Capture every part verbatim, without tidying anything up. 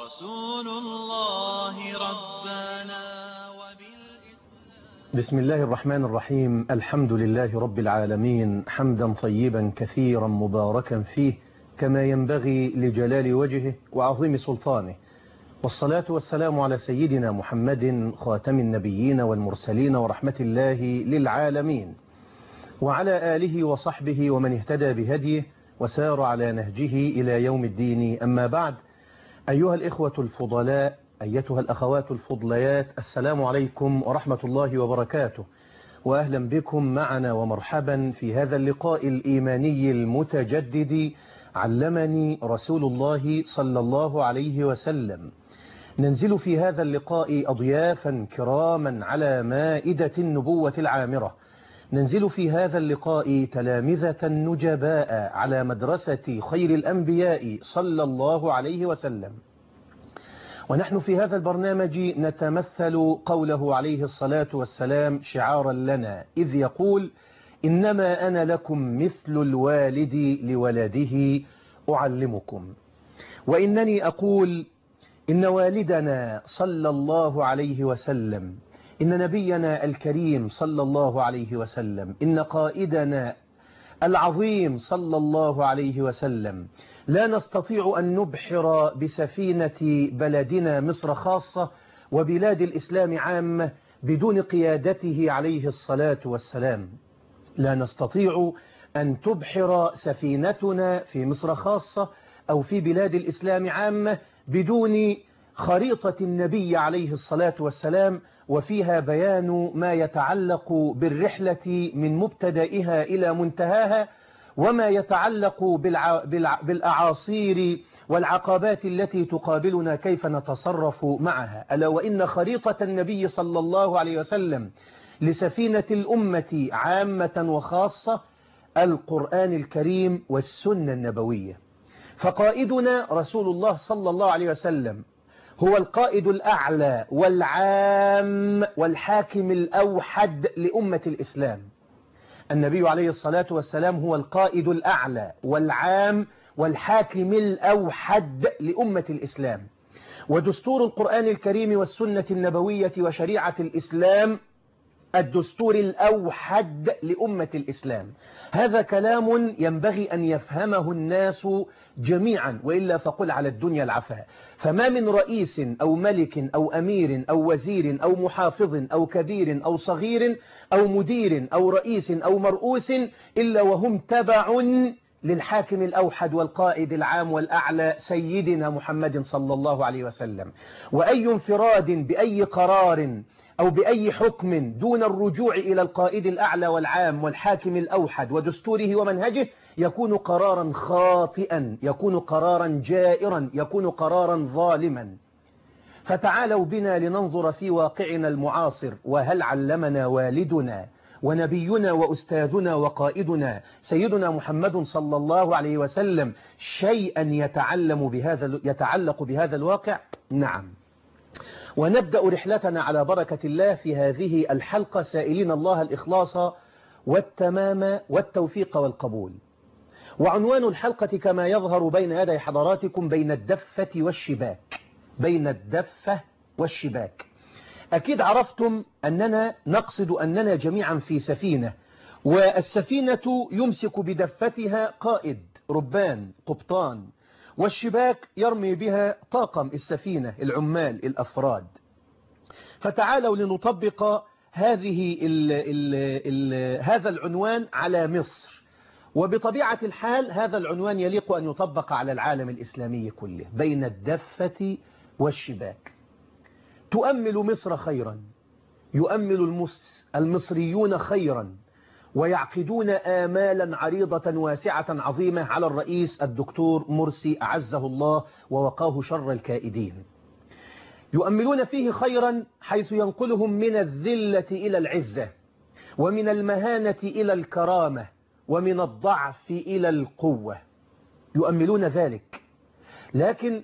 رسول الله ربنا وبالإسلام. بسم الله الرحمن الرحيم. الحمد لله رب العالمين، حمدا طيبا كثيرا مباركا فيه كما ينبغي لجلال وجهه وعظيم سلطانه، والصلاة والسلام على سيدنا محمد خاتم النبيين والمرسلين ورحمة الله للعالمين، وعلى آله وصحبه ومن اهتدى بهديه وسار على نهجه إلى يوم الدين. أما بعد، أيها الإخوة الفضلاء، أيتها الأخوات الفضليات، السلام عليكم ورحمة الله وبركاته، وأهلا بكم معنا ومرحبا في هذا اللقاء الإيماني المتجدد. علمني رسول الله صلى الله عليه وسلم. ننزل في هذا اللقاء أضيافا كراما على مائدة النبوة العامرة، ننزل في هذا اللقاء تلامذة نجباء على مدرسة خير الأنبياء صلى الله عليه وسلم. ونحن في هذا البرنامج نتمثل قوله عليه الصلاة والسلام شعارا لنا، إذ يقول: إنما أنا لكم مثل الوالد لولده أعلمكم. وإنني أقول إن والدنا صلى الله عليه وسلم، إن نبينا الكريم صلى الله عليه وسلم، إن قائدنا العظيم صلى الله عليه وسلم لا نستطيع أن نبحر بسفينة بلدنا مصر خاصة وبلاد الإسلام عامة بدون قيادته عليه الصلاة والسلام. لا نستطيع أن تبحر سفينتنا في مصر خاصة أو في بلاد الإسلام عامة بدون خريطة النبي عليه الصلاة والسلام، وفيها بيان ما يتعلق بالرحلة من مبتدئها إلى منتهاها، وما يتعلق بالع... بالع... بالأعاصير والعقبات التي تقابلنا كيف نتصرف معها. ألا وإن خريطة النبي صلى الله عليه وسلم لسفينة الأمة عامة وخاصة القرآن الكريم والسنة النبوية. فقائدنا رسول الله صلى الله عليه وسلم هو القائد الأعلى والعام والحاكم الأوحد لأمة الإسلام. النبي عليه الصلاة والسلام هو القائد الأعلى والعام والحاكم الأوحد لأمة الإسلام، ودستور القرآن الكريم والسنة النبوية وشريعة الإسلام الدستور الأوحد لأمة الإسلام. هذا كلام ينبغي أن يفهمه الناس جميعا، وإلا فقل على الدنيا العفاء. فما من رئيس أو ملك أو أمير أو وزير أو محافظ أو كبير أو صغير أو مدير أو رئيس أو مرؤوس إلا وهم تبع للحاكم الأوحد والقائد العام والأعلى سيدنا محمد صلى الله عليه وسلم. وأي انفراد بأي قرار أو بأي حكم دون الرجوع إلى القائد الأعلى والعام والحاكم الأوحد ودستوره ومنهجه يكون قرارا خاطئا، يكون قرارا جائرا، يكون قرارا ظالما. فتعالوا بنا لننظر في واقعنا المعاصر، وهل علمنا والدنا ونبينا وأستاذنا وقائدنا سيدنا محمد صلى الله عليه وسلم شيئا يتعلم بهذا يتعلق بهذا الواقع؟ نعم. ونبدأ رحلتنا على بركة الله في هذه الحلقة سائلين الله الإخلاص والتمام والتوفيق والقبول. وعنوان الحلقة كما يظهر بين يدي حضراتكم بين الدفة والشباك. بين الدفة والشباك. أكيد عرفتم أننا نقصد أننا جميعا في سفينة، والسفينة يمسك بدفتها قائد ربان قبطان، والشباك يرمي بها طاقم السفينة العمال الأفراد. فتعالوا لنطبق هذه ال ال ال هذا العنوان على مصر، وبطبيعة الحال هذا العنوان يليق أن يطبق على العالم الإسلامي كله. بين الدفة والشباك. تؤمل مصر خيرا، يؤمل المس المصريون خيرا، ويعقدون آمالا عريضة واسعة عظيمة على الرئيس الدكتور مرسي أعزه الله ووقاه شر الكائدين. يؤملون فيه خيرا حيث ينقلهم من الذلة إلى العزة، ومن المهانة إلى الكرامة، ومن الضعف إلى القوة. يؤملون ذلك، لكن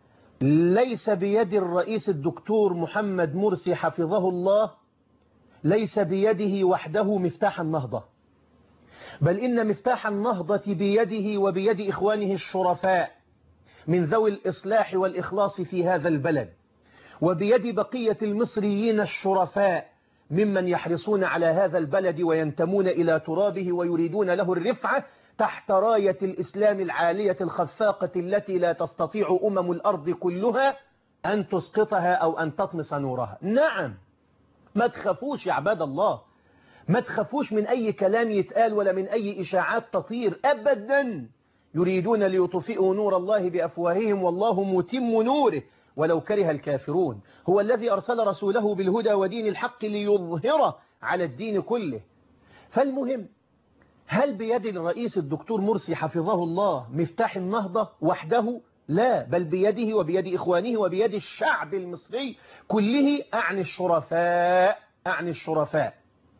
ليس بيد الرئيس الدكتور محمد مرسي حفظه الله، ليس بيده وحده مفتاح النهضة، بل إن مفتاح النهضة بيده وبيد إخوانه الشرفاء من ذوي الإصلاح والإخلاص في هذا البلد، وبيد بقية المصريين الشرفاء ممن يحرصون على هذا البلد وينتمون إلى ترابه ويريدون له الرفعة تحت راية الإسلام العالية الخفاقة التي لا تستطيع أمم الأرض كلها أن تسقطها أو أن تطمس نورها. نعم، ما تخافوش يا عباد الله، ما تخافوش من أي كلام يتقال ولا من أي إشاعات تطير أبدا. يريدون ليطفئوا نور الله بأفواههم والله متم نوره ولو كره الكافرون. هو الذي أرسل رسوله بالهدى ودين الحق ليظهره على الدين كله. فالمهم، هل بيد الرئيس الدكتور مرسي حفظه الله مفتاح النهضة وحده؟ لا، بل بيده وبيد إخوانه وبيد الشعب المصري كله، أعني الشرفاء أعني الشرفاء.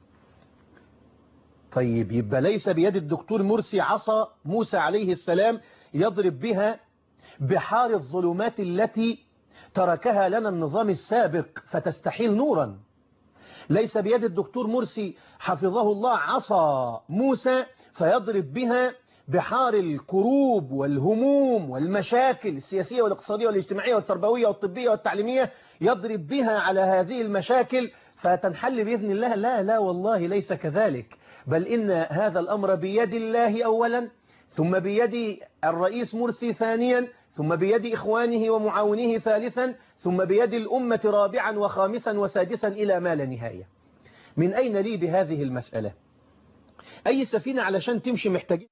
طيب، يبقى ليس بيد الدكتور مرسي عصا موسى عليه السلام يضرب بها بحار الظلمات التي تركها لنا النظام السابق فتستحيل نورا. ليس بيد الدكتور مرسي حفظه الله عصا موسى فيضرب بها بحار الكروب والهموم والمشاكل السياسية والاقتصادية والاجتماعية والتربوية والطبية والتعليمية، يضرب بها على هذه المشاكل فتنحل بإذن الله. لا لا والله ليس كذلك، بل إن هذا الأمر بيد الله أولا، ثم بيد الرئيس مرسي ثانيا، ثم بيد إخوانه ومعاونيه ثالثا، ثم بيد الأمة رابعا وخامسا وسادسا إلى ما لا نهاية. من أين لي بهذه المسألة؟ أي سفينة علشان تمشي محتاجين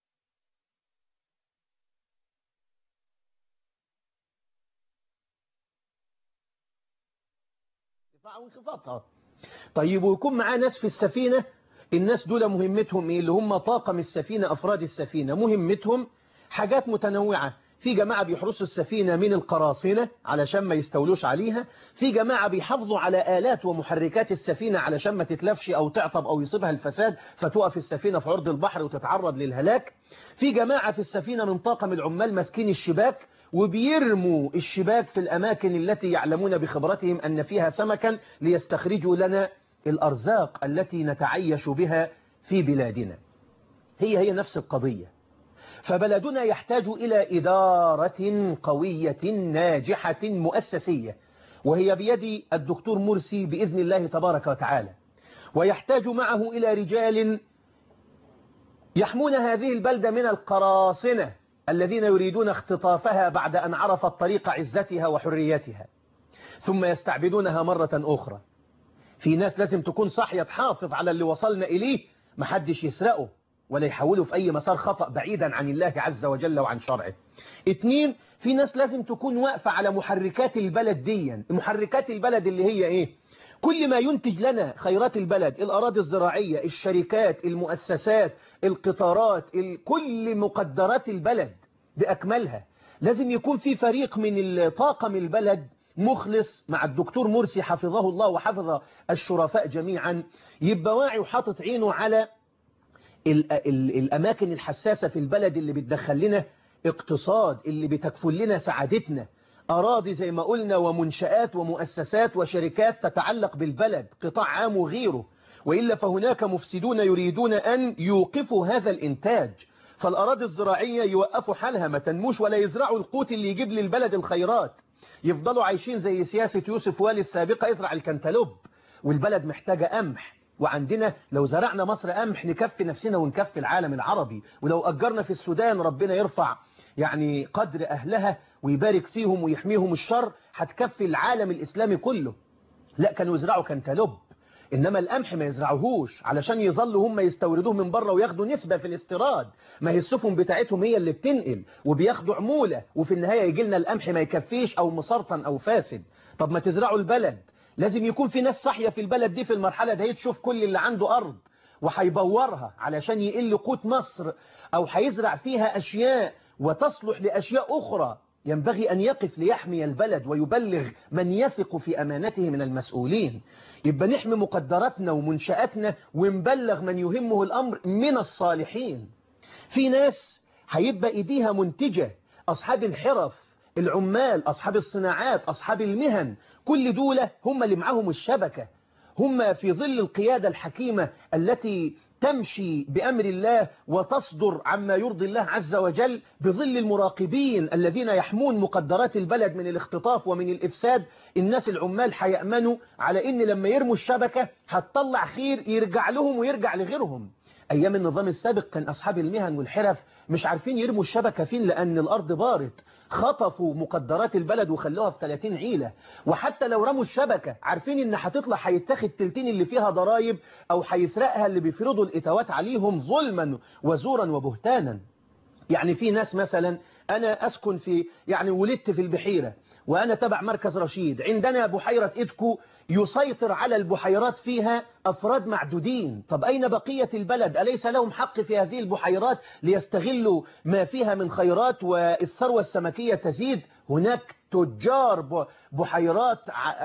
وانخفاضها. طيب، ويكون معاه ناس في السفينة، الناس دول مهمتهم إيه؟ اللي هم طاقم السفينة، أفراد السفينة، مهمتهم حاجات متنوعة. في جماعة بيحرسوا السفينة من القراصنة علشان ما يستولوش عليها، في جماعة بيحافظوا على آلات ومحركات السفينة علشان ما تتلفش أو تعطب أو يصيبها الفساد فتقف السفينة في عرض البحر وتتعرض للهلاك، في جماعة في السفينة من طاقم العمال ماسكين الشباك وبيرموا الشباك في الأماكن التي يعلمون بخبرتهم أن فيها سمكا ليستخرجوا لنا الأرزاق التي نتعيش بها في بلادنا. هي هي نفس القضية. فبلدنا يحتاج إلى إدارة قوية ناجحة مؤسسية، وهي بيد الدكتور مرسي بإذن الله تبارك وتعالى، ويحتاج معه إلى رجال يحمون هذه البلدة من القراصنة الذين يريدون اختطافها بعد أن عرفت طريق عزتها وحريتها ثم يستعبدونها مرة أخرى. في ناس لازم تكون صاحية تحافظ على اللي وصلنا إليه، محدش يسرقه ولا يحوله في أي مسار خطأ بعيدا عن الله عز وجل وعن شرعه. اتنين، في ناس لازم تكون واقفة على محركات البلد دي. محركات البلد اللي هي إيه؟ كل ما ينتج لنا خيرات البلد، الأراضي الزراعية، الشركات، المؤسسات، القطارات، كل مقدرات البلد بأكملها. لازم يكون في فريق من طاقم البلد مخلص مع الدكتور مرسي حفظه الله وحفظ الشرفاء جميعا، يبقى واعي وحاطط عينه على ال ال الأماكن الحساسة في البلد اللي بتدخل لنا اقتصاد، اللي بتكفل لنا سعادتنا، أراضي زي ما قلنا ومنشآت ومؤسسات وشركات تتعلق بالبلد، قطاع عام وغيره. وإلا فهناك مفسدون يريدون أن يوقفوا هذا الإنتاج، فالأراضي الزراعية يوقفوا حالها ما تنموش ولا يزرعوا القوت اللي يجيب للبلد الخيرات، يفضلوا عايشين زي سياسة يوسف والي السابقة، يزرع الكنتالوب والبلد محتاجة قمح، وعندنا لو زرعنا مصر قمح نكفي نفسنا ونكفي العالم العربي، ولو أجرنا في السودان ربنا يرفع يعني قدر أهلها ويبارك فيهم ويحميهم الشر، هتكفي العالم الإسلامي كله. لا، كانوا يزرعوا كنتالوب، إنما القمح ما يزرعوهوش علشان يظلوا هم يستوردوه من بره وياخدوا نسبة في الاستيراد، ما هي السفن بتاعتهم هي اللي بتنقل وبياخدوا عمولة، وفي النهاية يجي لنا القمح ما يكفيش أو مسرطن أو فاسد. طب ما تزرعوا البلد. لازم يكون في ناس صاحية في البلد دي في المرحلة دي تشوف كل اللي عنده أرض وهيبورها علشان يقل قوت مصر، أو هيزرع فيها أشياء وتصلح لأشياء أخرى. ينبغي أن يقف ليحمي البلد ويبلغ من يثق في أمانته من المسؤولين. يبقى نحمي مقدراتنا ومنشآتنا ونبلغ من يهمه الأمر من الصالحين. في ناس هيبقى إيديها منتجة، أصحاب الحرف، العمال، أصحاب الصناعات، أصحاب المهن، كل دولة هم اللي معهم الشبكة، هم في ظل القيادة الحكيمة التي تمشي بأمر الله وتصدر عما يرضي الله عز وجل بظل المراقبين الذين يحمون مقدرات البلد من الاختطاف ومن الإفساد. الناس العمال هيأمنوا على إن لما يرموا الشبكة هتطلع خير يرجع لهم ويرجع لغيرهم. أيام النظام السابق كان أصحاب المهن والحرف مش عارفين يرموا الشبكة فين لأن الأرض بارت، خطفوا مقدرات البلد وخلوها في ثلاثين عيلة. وحتى لو رموا الشبكة عارفين إن هتطلع هيتاخد تلتين اللي فيها ضرائب أو هيسرقها اللي بيفرضوا الإتاوات عليهم ظلما وزورا وبهتانا. يعني في ناس مثلا أنا أسكن في يعني ولدت في البحيرة وأنا تبع مركز رشيد، عندنا بحيرة إدكو يسيطر على البحيرات فيها أفراد معدودين. طب أين بقية البلد؟ أليس لهم حق في هذه البحيرات ليستغلوا ما فيها من خيرات والثروة السمكية تزيد؟ هناك تجار بحيرات،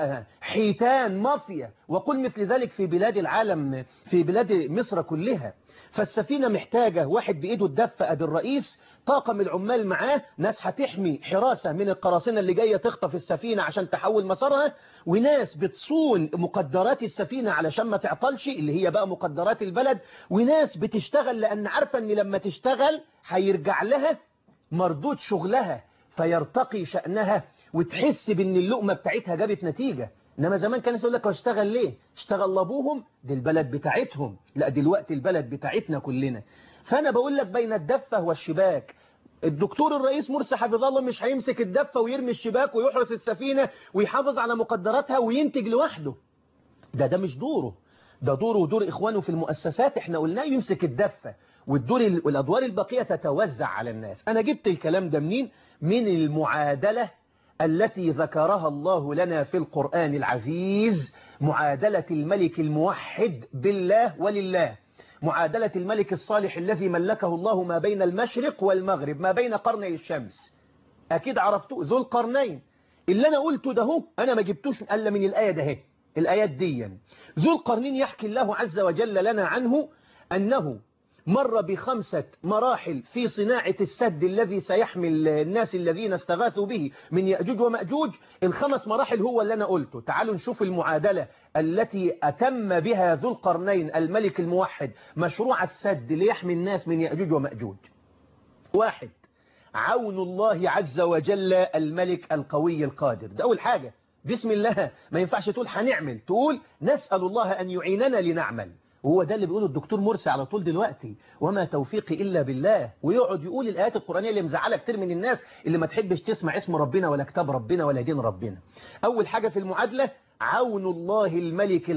حيتان، مافيا، وقل مثل ذلك في بلاد العالم، في بلاد مصر كلها. فالسفينة محتاجة واحد بإيده الدفة أدي الرئيس، طاقم العمال معاه، ناس هتحمي حراسة من القراصنة اللي جاية تخطف السفينة عشان تحول مسارها، وناس بتصون مقدرات السفينة علشان ما تعطلش اللي هي بقى مقدرات البلد، وناس بتشتغل لأن عارفة أن لما تشتغل هيرجع لها مردود شغلها فيرتقي شأنها وتحس بأن اللقمة بتاعتها جابت نتيجة. إنما زمان كان يقول لك اشتغل ليه؟ اشتغل لابوهم، دي البلد بتاعتهم. لا دلوقتي البلد بتاعتنا كلنا. فأنا بقول لك بين الدفة والشباك. الدكتور الرئيس مرسي حفظه الله مش هيمسك الدفة ويرمي الشباك ويحرس السفينة ويحافظ على مقدراتها وينتج لوحده. ده ده مش دوره، ده دوره ودور إخوانه في المؤسسات. احنا قلنا يمسك الدفة والدور والأدوار الباقية تتوزع على الناس. أنا جبت الكلام ده منين؟ من المعادلة التي ذكرها الله لنا في القرآن العزيز، معادلة الملك الموحد بالله ولله، معادلة الملك الصالح الذي ملكه الله ما بين المشرق والمغرب، ما بين قرني الشمس. أكيد عرفتوا ذو القرنين. اللي أنا قلته ده هو أنا ما جبتوش إلا من الآية ده هي. الآيات دي ذو القرنين يحكي الله عز وجل لنا عنه أنه مر بخمسة مراحل في صناعة السد الذي سيحمل الناس الذين استغاثوا به من يأجوج ومأجوج. الخمس مراحل هو اللي أنا قلته. تعالوا نشوف المعادلة التي أتم بها ذو القرنين الملك الموحد مشروع السد ليحمي الناس من يأجوج ومأجوج. واحد، عون الله عز وجل الملك القوي القادر. ده أول حاجة. بسم الله، ما ينفعش تقول هنعمل، تقول نسأل الله أن يعيننا لنعمل. وهو ده اللي بيقوله الدكتور مرسي على طول دلوقتي، وما توفيقي إلا بالله. ويقعد يقول الآيات القرآنية اللي مزعلة كتير من الناس اللي ما تحبش تسمع اسم ربنا ولا كتاب ربنا ولا دين ربنا. أول حاجة في المعادلة عون الله الملك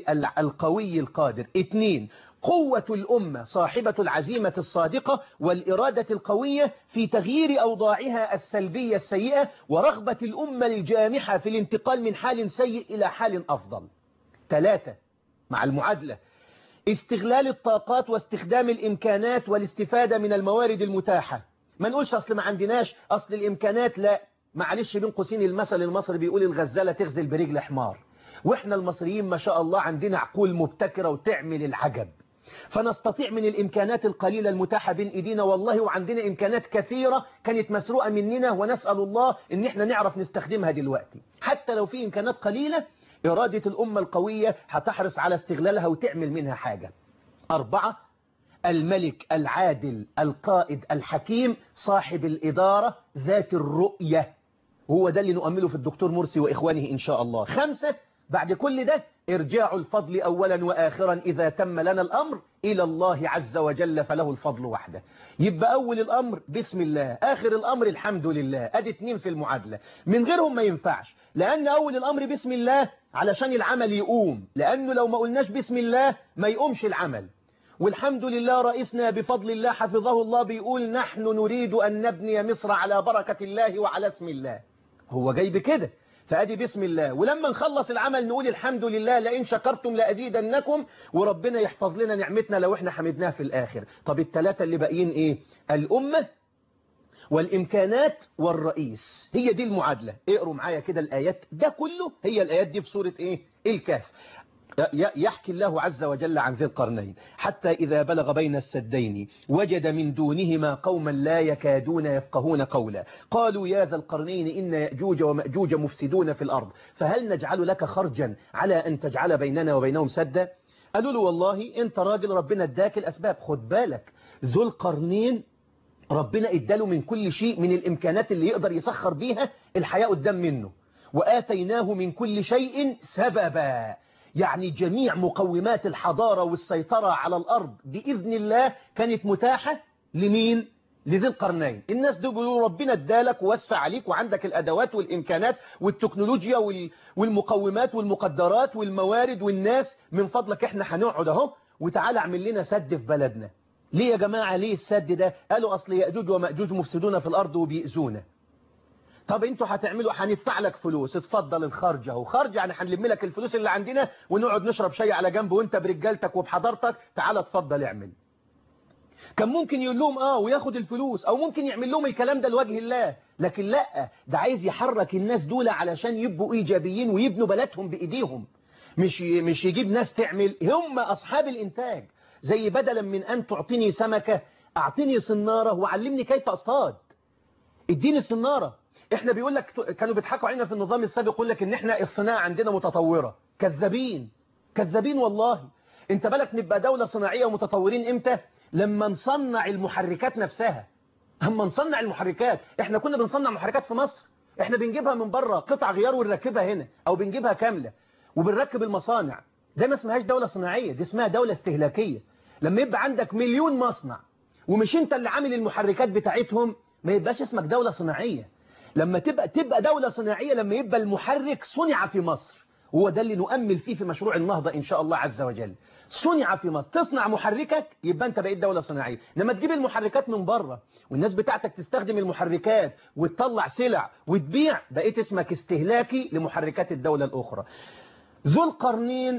القوي القادر. اثنين، قوة الأمة صاحبة العزيمة الصادقة والإرادة القوية في تغيير أوضاعها السلبية السيئة، ورغبة الأمة الجامحة في الانتقال من حال سيء إلى حال أفضل. ثلاثة، مع المعادلة استغلال الطاقات واستخدام الإمكانات والاستفادة من الموارد المتاحة. ما نقولش أصل ما عندناش، أصل الإمكانات، لا معلش. بين قوسين المثل المصري بيقول الغزالة تغزل برجل حمار، وإحنا المصريين ما شاء الله عندنا عقول مبتكرة وتعمل العجب. فنستطيع من الإمكانات القليلة المتاحة بين إيدينا والله، وعندنا إمكانات كثيرة كانت مسروقة مننا ونسأل الله إن إحنا نعرف نستخدمها دلوقتي. حتى لو في إمكانات قليلة، إرادة الأمة القوية هتحرص على استغلالها وتعمل منها حاجة. أربعة، الملك العادل القائد الحكيم صاحب الإدارة ذات الرؤية. هو ده اللي نؤمله في الدكتور مرسي وإخوانه إن شاء الله. خمسة، بعد كل ده ارجاع الفضل أولا وآخرا إذا تم لنا الأمر إلى الله عز وجل فله الفضل وحده. يبقى أول الأمر بسم الله، آخر الأمر الحمد لله. أدي اتنين في المعادلة، من غيرهم ما ينفعش. لأن أول الأمر بسم الله علشان العمل يقوم، لأنه لو ما قلناش بسم الله ما يقومش العمل. والحمد لله رئيسنا بفضل الله حفظه الله بيقول نحن نريد أن نبني مصر على بركة الله وعلى اسم الله. هو جاي بكده، فأدي بسم الله. ولما نخلص العمل نقول الحمد لله لئن شكرتم لأزيدنكم، وربنا يحفظ لنا نعمتنا لو احنا حمدناه في الآخر. طب الثلاثة اللي باقيين ايه؟ الأمة والإمكانات والرئيس. هي دي المعادلة. اقروا معايا كده الآيات، ده كله هي الآيات دي في سورة ايه؟ الكهف. يحكي الله عز وجل عن ذي القرنين حتى إذا بلغ بين السدين وجد من دونهما قوما لا يكادون يفقهون قولا قالوا يا ذا القرنين إن يأجوج ومأجوج مفسدون في الأرض فهل نجعل لك خرجا على أن تجعل بيننا وبينهم سدا. قالوا له والله انت راجل ربنا اداك الأسباب. خد بالك ذو القرنين ربنا اداله من كل شيء من الإمكانات اللي يقدر يسخر بيها الحياة قدام منه، وآتيناه من كل شيء سببا، يعني جميع مقومات الحضارة والسيطرة على الأرض بإذن الله كانت متاحة لمين؟ لذي القرنين. الناس دول بيقولوا ربنا ادالك ووسع عليك وعندك الأدوات والإمكانات والتكنولوجيا والمقومات والمقدرات والموارد والناس، من فضلك احنا هنقعد اهو وتعالى اعمل لنا سد في بلدنا. ليه يا جماعة ليه السد ده؟ قالوا أصل يأجوج ومأجوج مفسدون في الأرض وبيأذونا. طب انتوا هتعملوا هندفع لك فلوس، اتفضل الخرج اهو، خرج يعني هنلم لك الفلوس اللي عندنا ونقعد نشرب شاي على جنب وانت برجالتك وبحضرتك، تعالى اتفضل اعمل. كان ممكن يقول لهم اه وياخد الفلوس، او ممكن يعمل لهم الكلام ده لوجه الله، لكن لا، ده عايز يحرك الناس دول علشان يبقوا ايجابيين ويبنوا بلدهم بايديهم، مش مش يجيب ناس تعمل، هم اصحاب الانتاج. زي بدلا من ان تعطيني سمكة اعطيني صنارة وعلمني كيف اصطاد. اديني الصنارة. احنا بيقول لك كانوا بيضحكوا علينا في النظام السابق، يقول لك ان احنا الصناعة عندنا متطورة. كذابين كذابين والله. انت بالك نبقى دولة صناعية ومتطورين امتى؟ لما نصنع المحركات نفسها. اما نصنع المحركات، احنا كنا بنصنع محركات في مصر، احنا بنجيبها من بره قطع غيار ونركبها هنا، او بنجيبها كاملة وبنركب المصانع. ده ما اسمهاش دولة صناعية، دي اسمها دولة استهلاكية. لما يبقى عندك مليون مصنع ومش انت اللي عامل المحركات بتاعتهم، ما يبقاش اسمك دولة صناعية. لما تبقى تبقى دولة صناعية لما يبقى المحرك صنع في مصر، وهو ده اللي نؤمل فيه في مشروع النهضة إن شاء الله عز وجل. صنع في مصر، تصنع محركك يبقى أنت بقيت دولة صناعية. لما تجيب المحركات من بره والناس بتاعتك تستخدم المحركات وتطلع سلع وتبيع، بقيت اسمك استهلاكي لمحركات الدولة الأخرى. ذو القرنين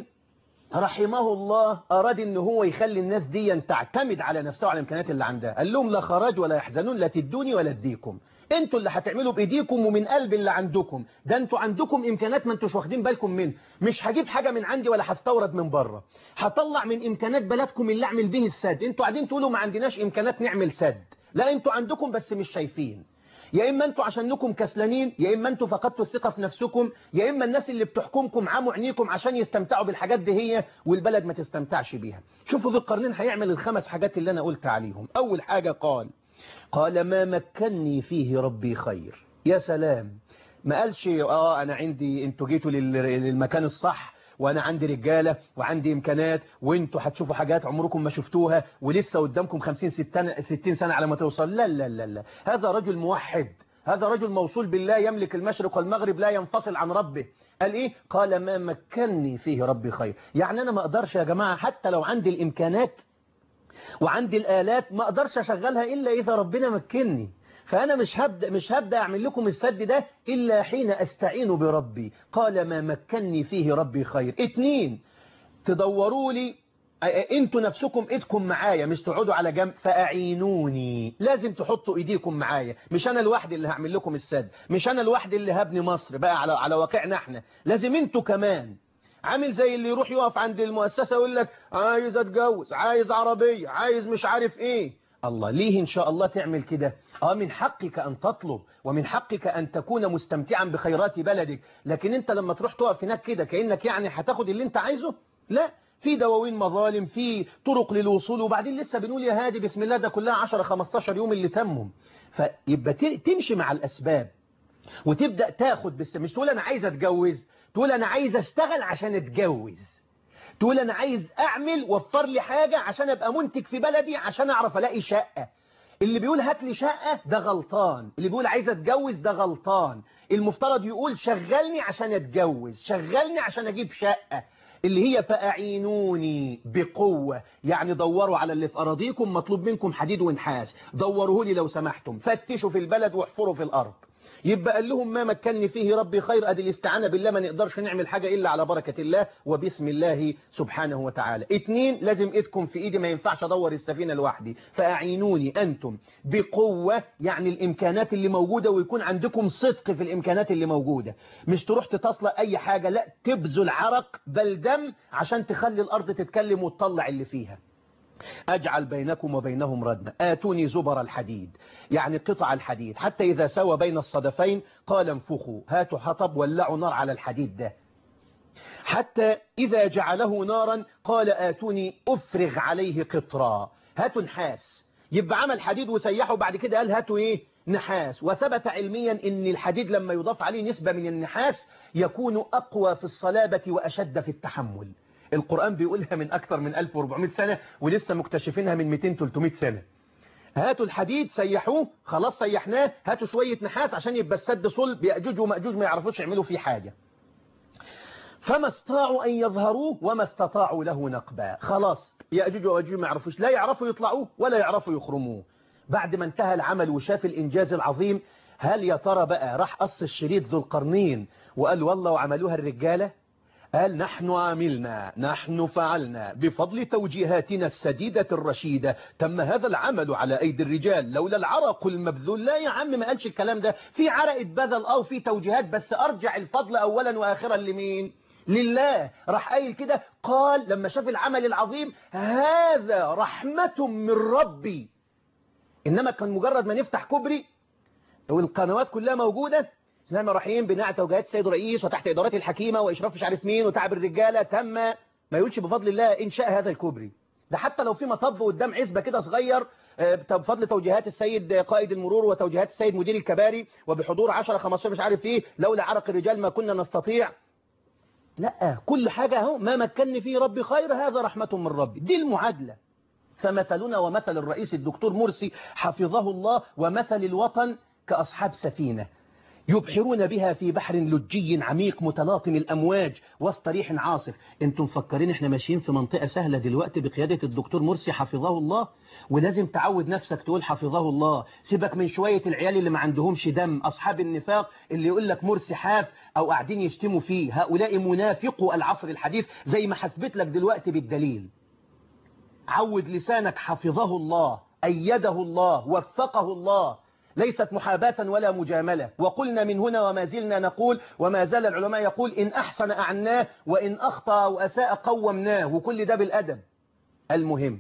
رحمه الله أراد إن هو يخلي الناس دي تعتمد على نفسها وعلى الإمكانيات اللي عندها. قال لهم لا خراج ولا يحزنون، لا تدوني ولا اديكم، انتوا اللي هتعملوا بايديكم ومن قلب اللي عندكم. ده انتوا عندكم امكانات ما انتوش واخدين بالكم منه. مش هجيب حاجة من عندي ولا هستورد من بره، هطلع من امكانات بلدكم اللي اعمل به السد. انتوا قاعدين تقولوا ما عندناش امكانات نعمل سد، لا انتوا عندكم بس مش شايفين. يا اما انتوا عشانكم كسلانين، يا اما انتوا فقدتوا الثقة في نفسكم، يا اما الناس اللي بتحكمكم عموا عينيكم عشان يستمتعوا بالحاجات دي هي والبلد ما تستمتعش بيها. شوفوا ذو القرنين هيعمل الخمس حاجات اللي انا قلت عليهم. اول حاجة قال قال ما مكنني فيه ربي خير. يا سلام، ما قالش اه انا عندي انتوا جيتوا للمكان الصح وانا عندي رجالة وعندي امكانات وانتوا هتشوفوا حاجات عمركم ما شفتوها ولسه قدامكم خمسين ستين سنة على ما توصل. لا لا لا لا، هذا رجل موحد، هذا رجل موصول بالله، يملك المشرق والمغرب، لا ينفصل عن ربه. قال ايه؟ قال ما مكنني فيه ربي خير. يعني انا ما اقدرش يا جماعة حتى لو عندي الامكانات وعندي الآلات ما اقدرش اشغلها الا اذا ربنا مكنني. فأنا مش هبدأ مش هبدأ أعمل لكم السد ده إلا حين أستعين بربي. قال ما مكنني فيه ربي خير. اتنين، تدوروا لي انتوا نفسكم ايدكم معايا، مش تقعدوا على جنب، فأعينوني. لازم تحطوا ايديكم معايا، مش أنا الواحد اللي هعمل لكم السد، مش أنا الواحد اللي هبني مصر بقى على على واقعنا احنا، لازم انتوا كمان. عامل زي اللي يروح يقف عند المؤسسة يقول لك عايز اتجوز، عايز عربية، عايز مش عارف ايه. الله، ليه إن شاء الله تعمل كده؟ آه من حقك أن تطلب ومن حقك أن تكون مستمتعا بخيرات بلدك، لكن أنت لما تروح تقف هناك كده كأنك يعني هتاخد اللي أنت عايزه؟ لا، في دواوين مظالم، في طرق للوصول، وبعدين لسه بنقول يا هادي بسم الله ده كلها عشرة خمستاشر يوم اللي تمهم. فيبقى تمشي مع الأسباب وتبدأ تاخد، بس مش تقول أنا عايز أتجوز، تقول أنا عايز أشتغل عشان أتجوز، تقول أنا عايز أعمل وفر لي حاجة عشان أبقى منتج في بلدي عشان أعرف ألاقي شقة. اللي بيقول هات لي شقة ده غلطان، اللي بيقول عايز أتجوز ده غلطان. المفترض يقول شغلني عشان أتجوز، شغلني عشان أجيب شقة، اللي هي فأعينوني بقوة. يعني دوروا على اللي في أراضيكم، مطلوب منكم حديد ونحاس، دوروه لي لو سمحتم، فتشوا في البلد واحفروا في الأرض. يبقى قال لهم ما مكنني فيه ربي خير. ادي الاستعانة بالله، ما نقدرش نعمل حاجة إلا على بركة الله وبسم الله سبحانه وتعالى. اتنين، لازم ايدكم في ايدي، ما ينفعش ادور السفينة لوحدي. فأعينوني أنتم بقوة، يعني الإمكانات اللي موجودة، ويكون عندكم صدق في الإمكانات اللي موجودة، مش تروح تتصل أي حاجة، لا، تبذل عرق بل دم عشان تخلي الأرض تتكلم وتطلع اللي فيها. أجعل بينكم وبينهم ردما آتوني زبر الحديد، يعني قطع الحديد، حتى إذا سوى بين الصدفين قال انفخوا، هاتوا حطب ولعوا نار على الحديد ده. حتى إذا جعله نارا قال آتوني أفرغ عليه قطرا، هاتوا نحاس. يبقى عمل حديد وسيحه، بعد كده قال هاتوا إيه؟ نحاس. وثبت علميا إن الحديد لما يضاف عليه نسبة من النحاس يكون أقوى في الصلابة وأشد في التحمل. القرآن بيقولها من أكثر من ألف وأربعمائة سنة، ولسه مكتشفينها من مئتين ثلاثمائة سنة. هاتوا الحديد سيحوه، خلاص سيحناه، هاتوا شوية نحاس عشان يبقى السد صلب، يأجوج ومأجوج ما يعرفوش يعملوا فيه حاجة. فما استطاعوا أن يظهروه وما استطاعوا له نقبا. خلاص يأجوج ومأجوج ما يعرفوش، لا يعرفوا يطلعوه ولا يعرفوا يخرموه. بعد ما انتهى العمل وشاف الإنجاز العظيم، هل يا ترى بقى راح قص الشريط ذو القرنين وقال والله وعملوها الرجالة؟ قال نحن عملنا، نحن فعلنا بفضل توجيهاتنا السديدة الرشيدة، تم هذا العمل على أيدي الرجال لولا العرق المبذول. لا يا عم، ما قالش الكلام ده. في عرق اتبذل أو في توجيهات، بس أرجع الفضل أولا وآخرا لمين؟ لله. راح قايل كده، قال لما شاف العمل العظيم هذا رحمة من ربي. إنما كان مجرد ما نفتح كوبري والقنوات كلها موجودة زي ما رايحين بناء توجيهات السيد الرئيس وتحت إدارات الحكيمة وإشراف مش عارف مين وتعب الرجالة، تم ما يقولش بفضل الله إنشاء هذا الكوبري ده. حتى لو في مطب قدام عزبة كده صغير بفضل توجيهات السيد قائد المرور وتوجيهات السيد مدير الكباري وبحضور عشرة خمستاشر مش عارف ايه، لولا عرق الرجال ما كنا نستطيع. لا، كل حاجة اهو ما مكن فيه ربي خير، هذا رحمة من ربي. دي المعادلة. فمثلنا ومثل الرئيس الدكتور مرسي حفظه الله ومثل الوطن كأصحاب سفينة يبحرون بها في بحر لجي عميق متلاطم الأمواج وسط ريح عاصف. انتم مفكرين احنا ماشيين في منطقة سهلة دلوقتي بقيادة الدكتور مرسي حفظه الله؟ ولازم تعود نفسك تقول حفظه الله. سيبك من شوية العيال اللي ما عندهمش دم، أصحاب النفاق اللي يقول لك مرسي حاف أو قاعدين يشتموا فيه. هؤلاء منافقوا العصر الحديث زي ما حثبت لك دلوقتي بالدليل. عود لسانك حفظه الله، أيده الله، وفقه الله، ليست محاباة ولا مجاملة. وقلنا من هنا وما زلنا نقول وما زال العلماء يقول إن أحسن أعناه وإن أخطأ وأساء قومناه، وكل ده بالأدب. المهم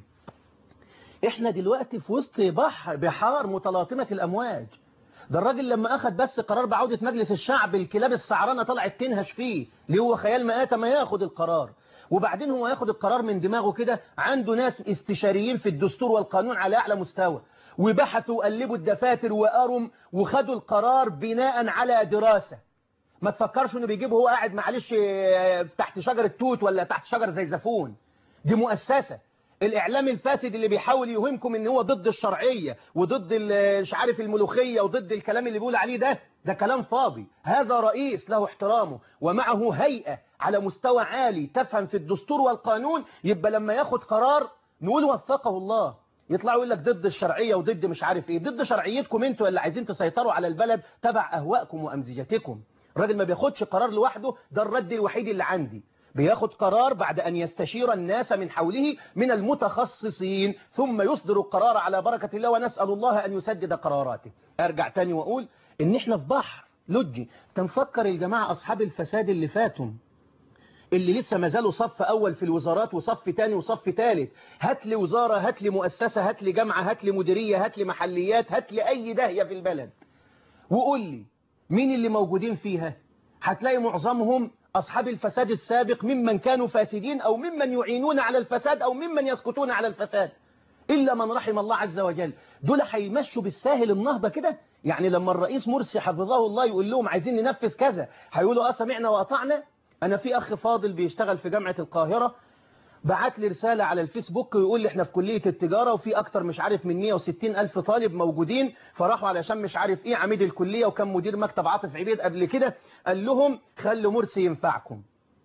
إحنا دلوقتي في وسط بحر بحار متلاطمة الأمواج. ده الراجل لما أخذ بس قرار بعودة مجلس الشعب الكلاب السعرانة طلعت تنهش فيه، اللي هو خيال مآتة ما ياخد القرار. وبعدين هو ياخد القرار من دماغه كده، عنده ناس استشاريين في الدستور والقانون على أعلى مستوى، وبحثوا وقلبوا الدفاتر وقروا وخدوا القرار بناء على دراسة. ما تفكرش انه بيجيبه هو قاعد معلش تحت شجرة توت ولا تحت شجر زي زفون. دي مؤسسة. الإعلام الفاسد اللي بيحاول يوهمكم ان هو ضد الشرعية وضد مش عارف الملوخية وضد الكلام اللي بيقول عليه ده، ده كلام فاضي. هذا رئيس له احترامه ومعه هيئة على مستوى عالي تفهم في الدستور والقانون، يبقى لما ياخد قرار نقول وفقه الله. يطلعوا يقول لك ضد الشرعية وضد مش عارف ايه. ضد شرعيتكم انتوا اللي عايزين تسيطروا على البلد تبع أهوائكم وأمزجتكم. الراجل ما بياخدش قرار لوحده، ده الرد الوحيد اللي عندي. بياخد قرار بعد أن يستشير الناس من حوله من المتخصصين، ثم يصدر القرار على بركة الله، ونسأل الله أن يسدد قراراته. أرجع تاني وأقول إن إحنا في بحر لجي. تنفكر الجماعة أصحاب الفساد اللي فاتهم اللي لسه ما زالوا صف أول في الوزارات وصف تاني وصف تالت، هات لي وزارة، هات لي مؤسسة، هات لي جامعة، هات لي مديرية، هات لي محليات، هات لي أي داهية في البلد وقول لي مين اللي موجودين فيها. هتلاقي معظمهم أصحاب الفساد السابق ممن كانوا فاسدين أو ممن يعينون على الفساد أو ممن يسكتون على الفساد، إلا من رحم الله عز وجل. دول هيمشوا بالساهل النهضة كده. يعني لما الرئيس مرسي حفظه الله يقول لهم عايزين ننفذ كذا، هيقولوا اه سمعنا وأطعنا. أنا في أخ فاضل بيشتغل في جامعة القاهرة بعت لي رسالة على الفيسبوك ويقول لي احنا في كلية التجارة وفي أكتر مش عارف من مئة وستين ألف طالب موجودين، فراحوا علشان مش عارف إيه عميد الكلية وكان مدير مكتب عاطف عبيد قبل كده قال لهم خلوا مرسي ينفعكم.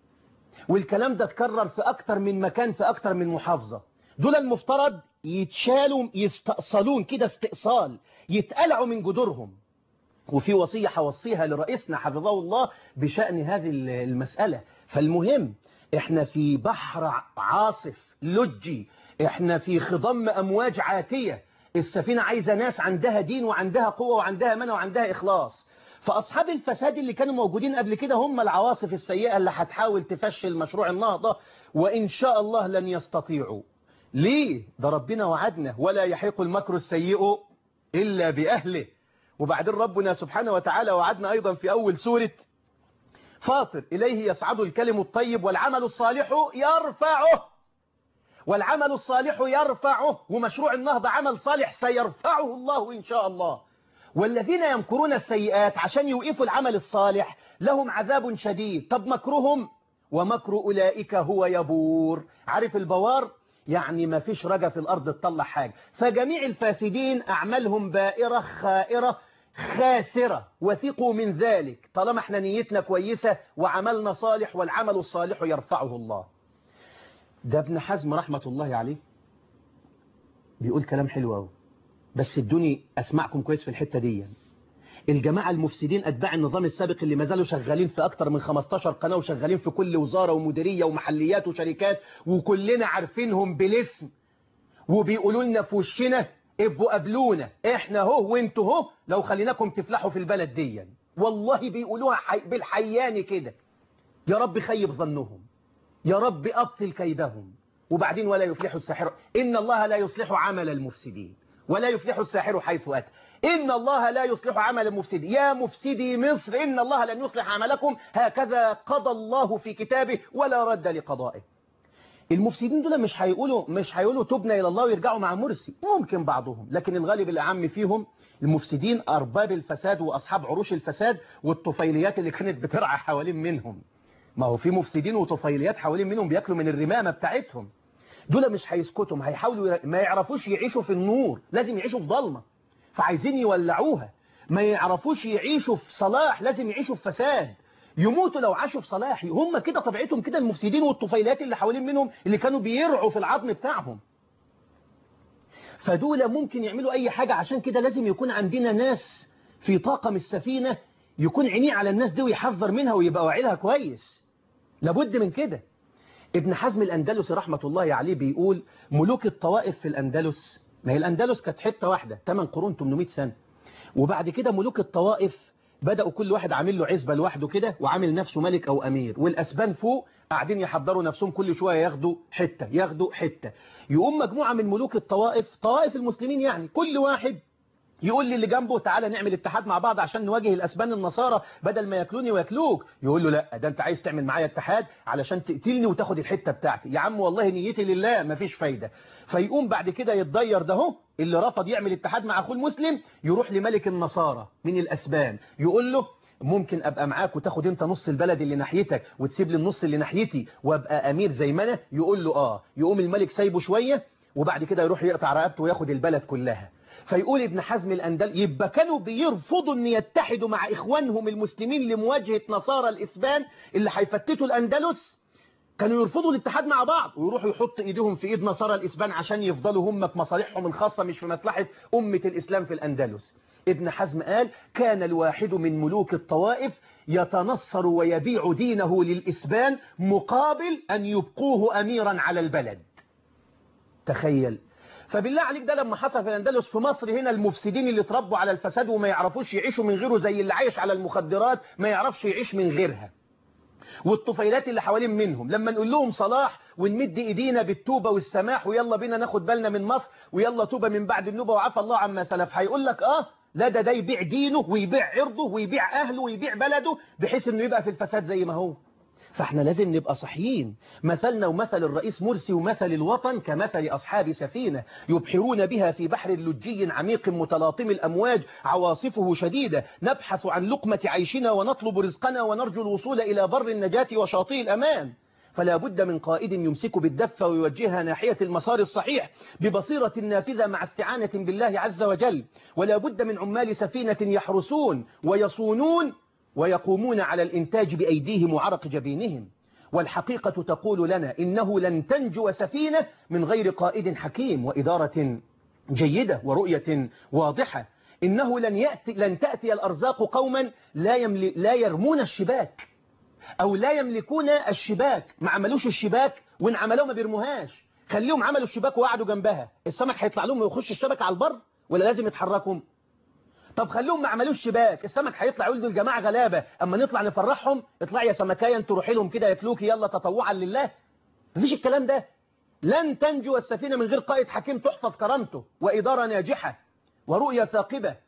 والكلام ده اتكرر في أكتر من مكان في أكتر من محافظة. دول المفترض يتشالوا يستأصلون كده استئصال، يتقلعوا من جذورهم. وفي وصية حوصيها لرئيسنا حفظه الله بشأن هذه المسألة. فالمهم احنا في بحر عاصف لجي، احنا في خضم أمواج عاتية. السفينة عايزة ناس عندها دين وعندها قوة وعندها منع وعندها إخلاص. فأصحاب الفساد اللي كانوا موجودين قبل كده هم العواصف السيئة اللي هتحاول تفشل مشروع النهضة، وإن شاء الله لن يستطيعوا. ليه؟ ده ربنا وعدنا ولا يحيق المكر السيء إلا بأهله. وبعدين ربنا سبحانه وتعالى وعدنا أيضا في أول سورة فاطر إليه يصعد الكلم الطيب والعمل الصالح يرفعه، والعمل الصالح يرفعه، ومشروع النهضة عمل صالح سيرفعه الله إن شاء الله. والذين يمكرون السيئات عشان يوقفوا العمل الصالح لهم عذاب شديد. طب مكرهم ومكر أولئك هو يبور. عارف البوار؟ يعني ما فيش رجا في الأرض تطلع حاجة. فجميع الفاسدين أعمالهم بائرة خائرة خاسرة، وثقوا من ذلك طالما احنا نيتنا كويسة وعملنا صالح، والعمل الصالح يرفعه الله. ده ابن حزم رحمة الله عليه بيقول كلام حلو قوي، بس ادوني اسمعكم كويس في الحتة دي. الجماعة المفسدين أتباع النظام السابق اللي ما زالوا شغالين في أكتر من خمستاشر قناة، وشغالين في كل وزارة ومديرية ومحليات وشركات، وكلنا عارفينهم بالاسم، وبيقولوا لنا في وشنا ابقوا قابلونا احنا هو وانتوا هو لو خليناكم تفلحوا في البلد دي. والله بيقولوها حي... بالحيان كده. يا رب خيب ظنهم، يا رب أبطل كيدهم. وبعدين ولا يفلح الساحر، إن الله لا يصلح عمل المفسدين ولا يفلح الساحر حيث أتى. إن الله لا يصلح عمل المفسدين. يا مفسدي مصر إن الله لن يصلح عملكم، هكذا قضى الله في كتابه ولا رد لقضائه. المفسدين دول مش هيقولوا مش هيقولوا تبنا إلى الله ويرجعوا مع مرسي، ممكن بعضهم، لكن الغالب الأعم فيهم المفسدين أرباب الفساد وأصحاب عروش الفساد والطفيليات اللي كانت بترعى حوالين منهم. ما هو في مفسدين وطفيليات حوالين منهم بياكلوا من الرمامة بتاعتهم. دول مش هيسكتهم، هيحاولوا ما يعرفوش يعيشوا في النور، لازم يعيشوا في ظلمة، فعايزين يولعوها. ما يعرفوش يعيشوا في صلاح، لازم يعيشوا في فساد. يموتوا لو عاشوا في صلاح. هم كده طبيعتهم كده، المفسدين والطفيلات اللي حوالين منهم اللي كانوا بيرعوا في العظم بتاعهم. فدول ممكن يعملوا أي حاجة. عشان كده لازم يكون عندنا ناس في طاقم السفينة يكون عينيه على الناس دي ويحذر منها ويبقى واعي لها كويس. لابد من كده. ابن حزم الأندلسي رحمة الله عليه بيقول ملوك الطوائف في الأندلس، ما هي الأندلس كانت حتة واحدة ثمانية قرون ثمانمائة سنة، وبعد كده ملوك الطوائف بدأوا كل واحد عامل له عزبة لوحده كده وعامل نفسه ملك أو أمير، والأسبان فوق قاعدين يحضروا نفسهم كل شوية ياخدوا حتة ياخدوا حتة. يقوم مجموعة من ملوك الطوائف، طوائف المسلمين يعني، كل واحد يقول لي اللي جنبه تعالى نعمل اتحاد مع بعض عشان نواجه الأسبان النصارى بدل ما ياكلوني وياكلوك. يقول له لا، ده انت عايز تعمل معايا اتحاد علشان تقتلني وتاخد الحتة بتاعتي. يا عم والله نيتي لله مفيش فايدة. فيقوم بعد كده يتضير ده هو اللي رفض يعمل اتحاد مع أخوه المسلم، يروح لملك النصارى من الأسبان يقول له ممكن أبقى معاك وتاخد انت نص البلد اللي ناحيتك وتسيب لي النص اللي ناحيتي وابقى أمير زي ما أنا. يقول له آه. يقوم الملك سايبه شوية وبعد كده يروح يقطع رقبته وياخد البلد كلها. فيقول ابن حزم الأندلسي يبقى كانوا بيرفضوا ان يتحدوا مع إخوانهم المسلمين لمواجهة نصارى الإسبان اللي هيفتتوا الأندلس. كانوا يرفضوا الاتحاد مع بعض ويروحوا يحطوا ايديهم في ايد نصارى الإسبان عشان يفضلوا هم في مصالحهم الخاصة مش في مصلحة أمة الإسلام في الأندلس. ابن حزم قال كان الواحد من ملوك الطوائف يتنصر ويبيع دينه للإسبان مقابل أن يبقوه أميرا على البلد. تخيل. فبالله عليك ده لما حصل في الأندلس، في مصر هنا المفسدين اللي اتربوا على الفساد وما يعرفوش يعيشوا من غيره، زي اللي عايش على المخدرات ما يعرفش يعيش من غيرها، والطفيلات اللي حوالين منهم لما نقول لهم صلاح ونمد ايدينا بالتوبة والسماح ويلا بينا ناخد بالنا من مصر ويلا توبة من بعد النوبة وعفى الله عما سلف، هيقول لك اه لا ده ده يبيع دينه ويبيع عرضه ويبيع أهله ويبيع بلده بحيث انه يبقى في الفساد زي ما هو. فاحنا لازم نبقى صحيين. مثلنا ومثل الرئيس مرسي ومثل الوطن كمثل أصحاب سفينة يبحرون بها في بحر لجي عميق متلاطم الأمواج عواصفه شديدة، نبحث عن لقمة عيشنا ونطلب رزقنا ونرجو الوصول إلى بر النجاة وشاطئ الأمان. فلا بد من قائد يمسك بالدفة ويوجهها ناحية المسار الصحيح ببصيرة نافذة مع استعانة بالله عز وجل. ولا بد من عمال سفينة يحرسون ويصونون ويقومون على الإنتاج بأيديهم وعرق جبينهم. والحقيقة تقول لنا إنه لن تنجو سفينة من غير قائد حكيم وإدارة جيدة ورؤية واضحة. إنه لن, يأتي لن تأتي الأرزاق قوما لا, يمل لا يرمون الشباك أو لا يملكون الشباك، ما عملوش الشباك وإن عملوه ما بيرموهاش. خليهم عملوا الشباك وقعدوا جنبها، السمك هيطلع لهم ويخش الشبك على البر ولا لازم يتحركوا؟ طب خلوهم ما عملوش شباك، السمك هيطلع يقول دول الجماعة غلابة اما نطلع نفرحهم، اطلع يا سمكايا انتوا روحي لهم كده ياكلوكي يلا تطوعا لله. مفيش الكلام ده. لن تنجو السفينة من غير قائد حكيم تحفظ كرامته وإدارة ناجحة ورؤية ثاقبة.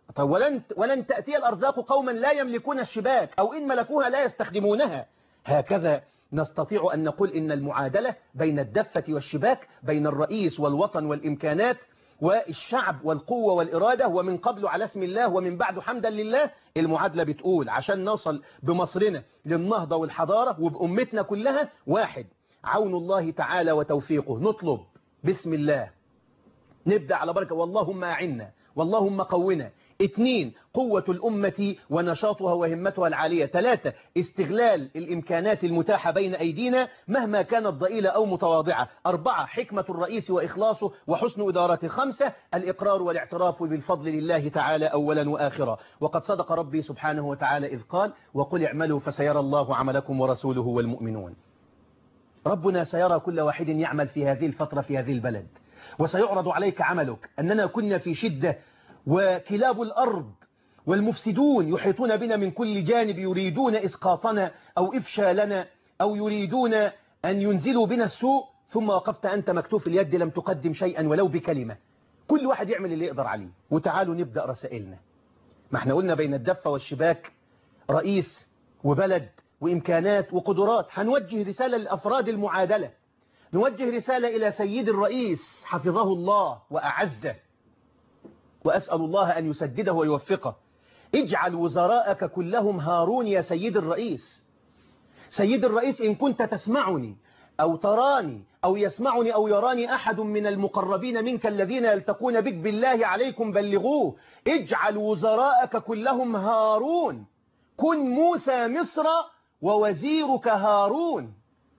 طب ولن, ولن تأتي الأرزاق قوما لا يملكون الشباك أو إن ملكوها لا يستخدمونها. هكذا نستطيع أن نقول إن المعادلة بين الدفة والشباك، بين الرئيس والوطن والإمكانات والشعب والقوة والإرادة، ومن قبل على اسم الله ومن بعد حمدا لله. المعادلة بتقول عشان نوصل بمصرنا للنهضة والحضارة وبأمتنا كلها: واحد، عون الله تعالى وتوفيقه، نطلب بسم الله، نبدأ على بركة واللهم أعنا واللهم قونا. اثنين، قوة الأمة ونشاطها وهمتها العالية. ثلاثة، استغلال الإمكانات المتاحة بين أيدينا مهما كانت ضئيلة أو متواضعة. أربعة، حكمة الرئيس وإخلاصه وحسن إدارته. خمسة، الإقرار والاعتراف بالفضل لله تعالى أولا وآخرا. وقد صدق ربي سبحانه وتعالى إذ قال: وقل اعملوا فسيرى الله عملكم ورسوله والمؤمنون. ربنا سيرى كل واحد يعمل في هذه الفترة في هذه البلد، وسيعرض عليك عملك. أننا كنا في شدة، وكلاب الأرض والمفسدون يحيطون بنا من كل جانب، يريدون إسقاطنا أو إفشالنا أو يريدون أن ينزلوا بنا السوء. ثم وقفت أنت مكتوف اليد، لم تقدم شيئا ولو بكلمة. كل واحد يعمل اللي يقدر عليه. وتعالوا نبدأ رسائلنا. ما احنا قلنا بين الدفة والشباك رئيس وبلد وإمكانات وقدرات. هنوجه رسالة للأفراد المعادلة، نوجه رسالة إلى سيد الرئيس حفظه الله وأعزه، وأسأل الله أن يسدده ويوفقه. اجعل وزراءك كلهم هارون يا سيد الرئيس. سيد الرئيس، إن كنت تسمعني أو تراني أو يسمعني أو يراني أحد من المقربين منك الذين يلتقون بك، بالله عليكم بلغوه. اجعل وزراءك كلهم هارون. كن موسى مصر ووزيرك هارون.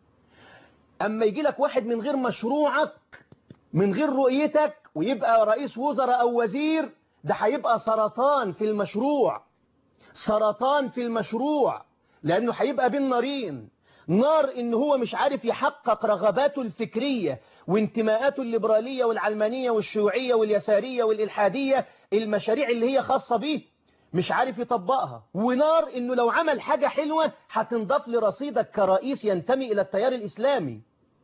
أما يجي لك واحد من غير مشروعك من غير رؤيتك ويبقى رئيس وزراء أو وزير، ده هيبقى سرطان في المشروع، سرطان في المشروع، لأنه هيبقى بين نارين. نار إن هو مش عارف يحقق رغباته الفكرية وانتماءاته الليبرالية والعلمانية والشيوعية واليسارية والإلحادية، المشاريع اللي هي خاصة به مش عارف يطبقها. ونار إنه لو عمل حاجة حلوة هتنضاف لرصيدك كرئيس ينتمي إلى التيار الإسلامي.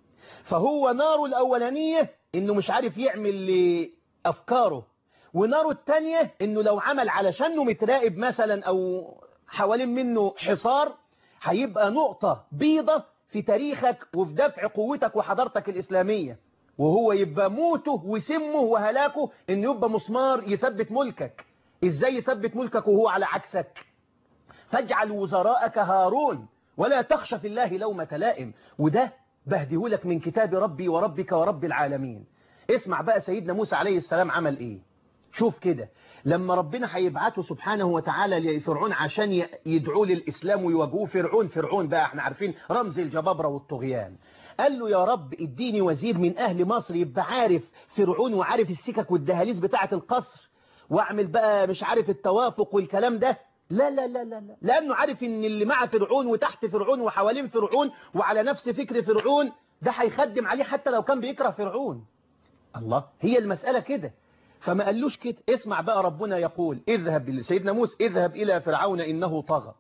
فهو ناره الأولانية إنه مش عارف يعمل لأفكاره، وناره التانية إنه لو عمل علشانه متراقب مثلا أو حوالين منه حصار، هيبقى نقطة بيضة في تاريخك وفي دفع قوتك وحضارتك الإسلامية، وهو يبقى موته وسمه وهلاكه إنه يبقى مسمار يثبت ملكك. إزاي يثبت ملكك وهو على عكسك؟ فاجعل وزراءك هارون ولا تخشى في الله لومة لائم. وده بهديهولك من كتاب ربي وربك ورب العالمين. اسمع بقى سيدنا موسى عليه السلام عمل ايه. شوف كده، لما ربنا هيبعته سبحانه وتعالى لفرعون عشان يدعوه للإسلام ويواجهوه، فرعون فرعون بقى احنا عارفين رمز الجبابرة والطغيان، قال له يا رب اديني وزير من أهل مصر يبقى عارف فرعون وعارف السكك والدهاليز بتاعة القصر، واعمل بقى مش عارف التوافق والكلام ده. لا لا لا لا لا، لأنه عارف ان اللي مع فرعون وتحت فرعون وحوالين فرعون وعلى نفس فكر فرعون ده هيخدم عليه حتى لو كان بيكره فرعون. الله، هي المسألة كده. فما قالوش كده. اسمع بقى ربنا يقول: اذهب سيدنا موسى اذهب إلى فرعون إنه طغى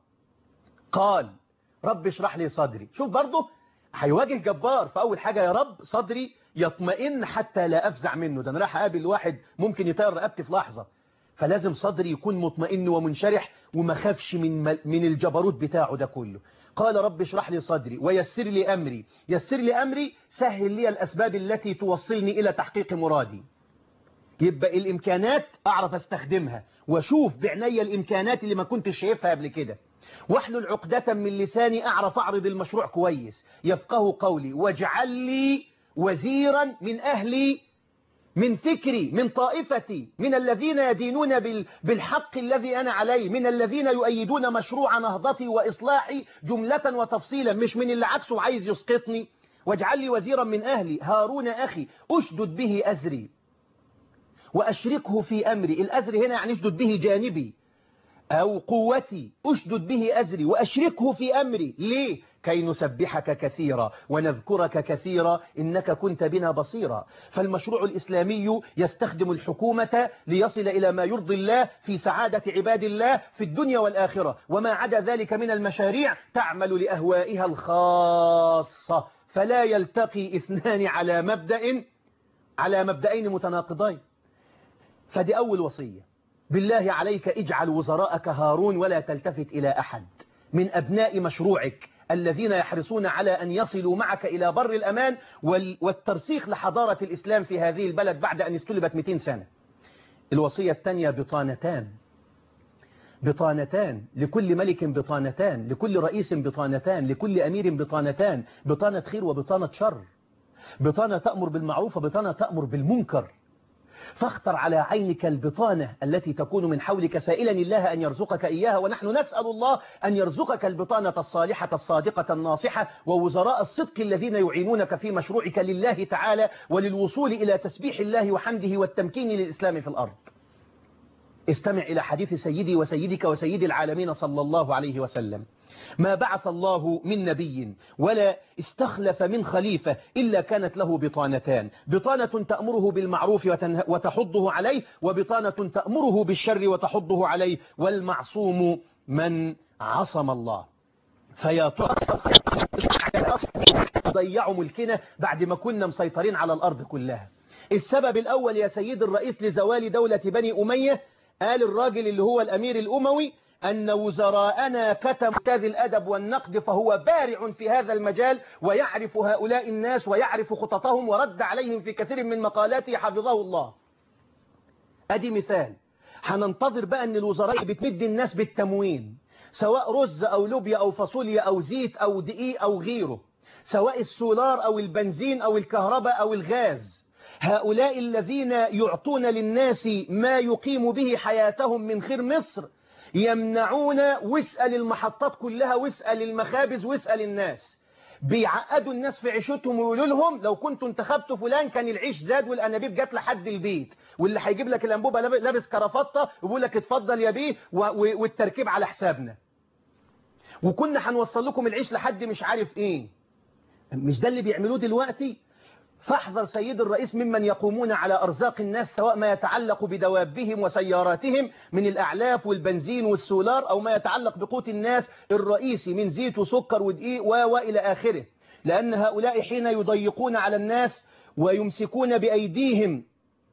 قال رب اشرح لي صدري. شوف برضه هيواجه جبار. فأول حاجة يا رب صدري يطمئن حتى لا أفزع منه، ده أنا راح أقابل واحد ممكن يطير رقبتي في لحظة، فلازم صدري يكون مطمئن ومنشرح وما خافش من من الجبروت بتاعه ده كله. قال رب اشرح لي صدري ويسر لي أمري. يسر لي أمري، سهل لي الأسباب التي توصلني إلى تحقيق مرادي. يبقى الإمكانات أعرف أستخدمها وأشوف بعناية الإمكانات اللي ما كنت شايفها قبل كده. واحلل عقدة من لساني أعرف أعرض المشروع كويس، يفقه قولي. واجعل لي وزيرا من أهلي، من فكري، من طائفتي، من الذين يدينون بالحق الذي أنا عليه، من الذين يؤيدون مشروع نهضتي وإصلاحي جملة وتفصيلا، مش من اللي عكسه عايز يسقطني. واجعل لي وزيرا من أهلي هارون أخي أشدد به أزري وأشركه في أمري. الأزر هنا يعني أشدد به جانبي أو قوتي، أشدد به أزري وأشركه في أمري. ليه؟ كي نسبحك كثيرا ونذكرك كثيرا إنك كنت بنا بصيرا. فالمشروع الإسلامي يستخدم الحكومة ليصل إلى ما يرضي الله في سعادة عباد الله في الدنيا والآخرة، وما عدا ذلك من المشاريع تعمل لأهوائها الخاصة، فلا يلتقي اثنان على مبدأ على مبدأين متناقضين. فدي أول وصية. بالله عليك اجعل وزراءك هارون ولا تلتفت إلى أحد من أبناء مشروعك الذين يحرصون على أن يصلوا معك إلى بر الأمان والترسيخ لحضارة الإسلام في هذه البلد بعد أن استلبت مئتين سنة. الوصية الثانية بطانتان، بطانتان لكل ملك، بطانتان لكل رئيس، بطانتان لكل أمير، بطانتان، بطانة خير وبطانة شر، بطانة تأمر بالمعروف وبطانة تأمر بالمنكر. فاختر على عينك البطانة التي تكون من حولك سائلا الله أن يرزقك إياها، ونحن نسأل الله أن يرزقك البطانة الصالحة الصادقة الناصحة ووزراء الصدق الذين يعينونك في مشروعك لله تعالى وللوصول إلى تسبيح الله وحمده والتمكين للإسلام في الأرض. استمع إلى حديث سيدي وسيدك وسيد العالمين صلى الله عليه وسلم: ما بعث الله من نبي ولا استخلف من خليفة إلا كانت له بطانتان، بطانة تأمره بالمعروف وتحضه عليه، وبطانة تأمره بالشر وتحضه عليه، والمعصوم من عصم الله. فيا ضيعوا ملكنا بعد ما كنا مسيطرين على الأرض كلها. السبب الأول يا سيد الرئيس لزوال دولة بني أمية، قال الراجل اللي هو الأمير الأموي: أن وزراءنا كتموا أستاذ الأدب والنقد، فهو بارع في هذا المجال ويعرف هؤلاء الناس ويعرف خططهم، ورد عليهم في كثير من مقالاته حفظه الله. أدي مثال. هننتظر بقى أن الوزراء بتمد الناس بالتموين، سواء رز أو لوبيا أو فاصوليا أو زيت أو دقيق أو غيره، سواء السولار أو البنزين أو الكهرباء أو الغاز. هؤلاء الذين يعطون للناس ما يقيم به حياتهم من خير مصر يمنعون، واسأل المحطات كلها واسأل المخابز واسأل الناس، بيعقدوا الناس في عيشتهم ويقولوا لهم لو كنتوا انتخبتوا فلان كان العيش زاد والأنابيب جات لحد البيت، واللي هيجيب لك الأنبوبة لابس كرافتة ويقول لك اتفضل يا بيه والتركيب على حسابنا، وكنا هنوصل لكم العيش لحد مش عارف ايه. مش ده اللي بيعملوه دلوقتي؟ فاحذر سيد الرئيس ممن يقومون على أرزاق الناس، سواء ما يتعلق بدوابهم وسياراتهم من الأعلاف والبنزين والسولار، أو ما يتعلق بقوت الناس الرئيسي من زيت وسكر ودقيق وإلى آخره. لأن هؤلاء حين يضيقون على الناس ويمسكون بأيديهم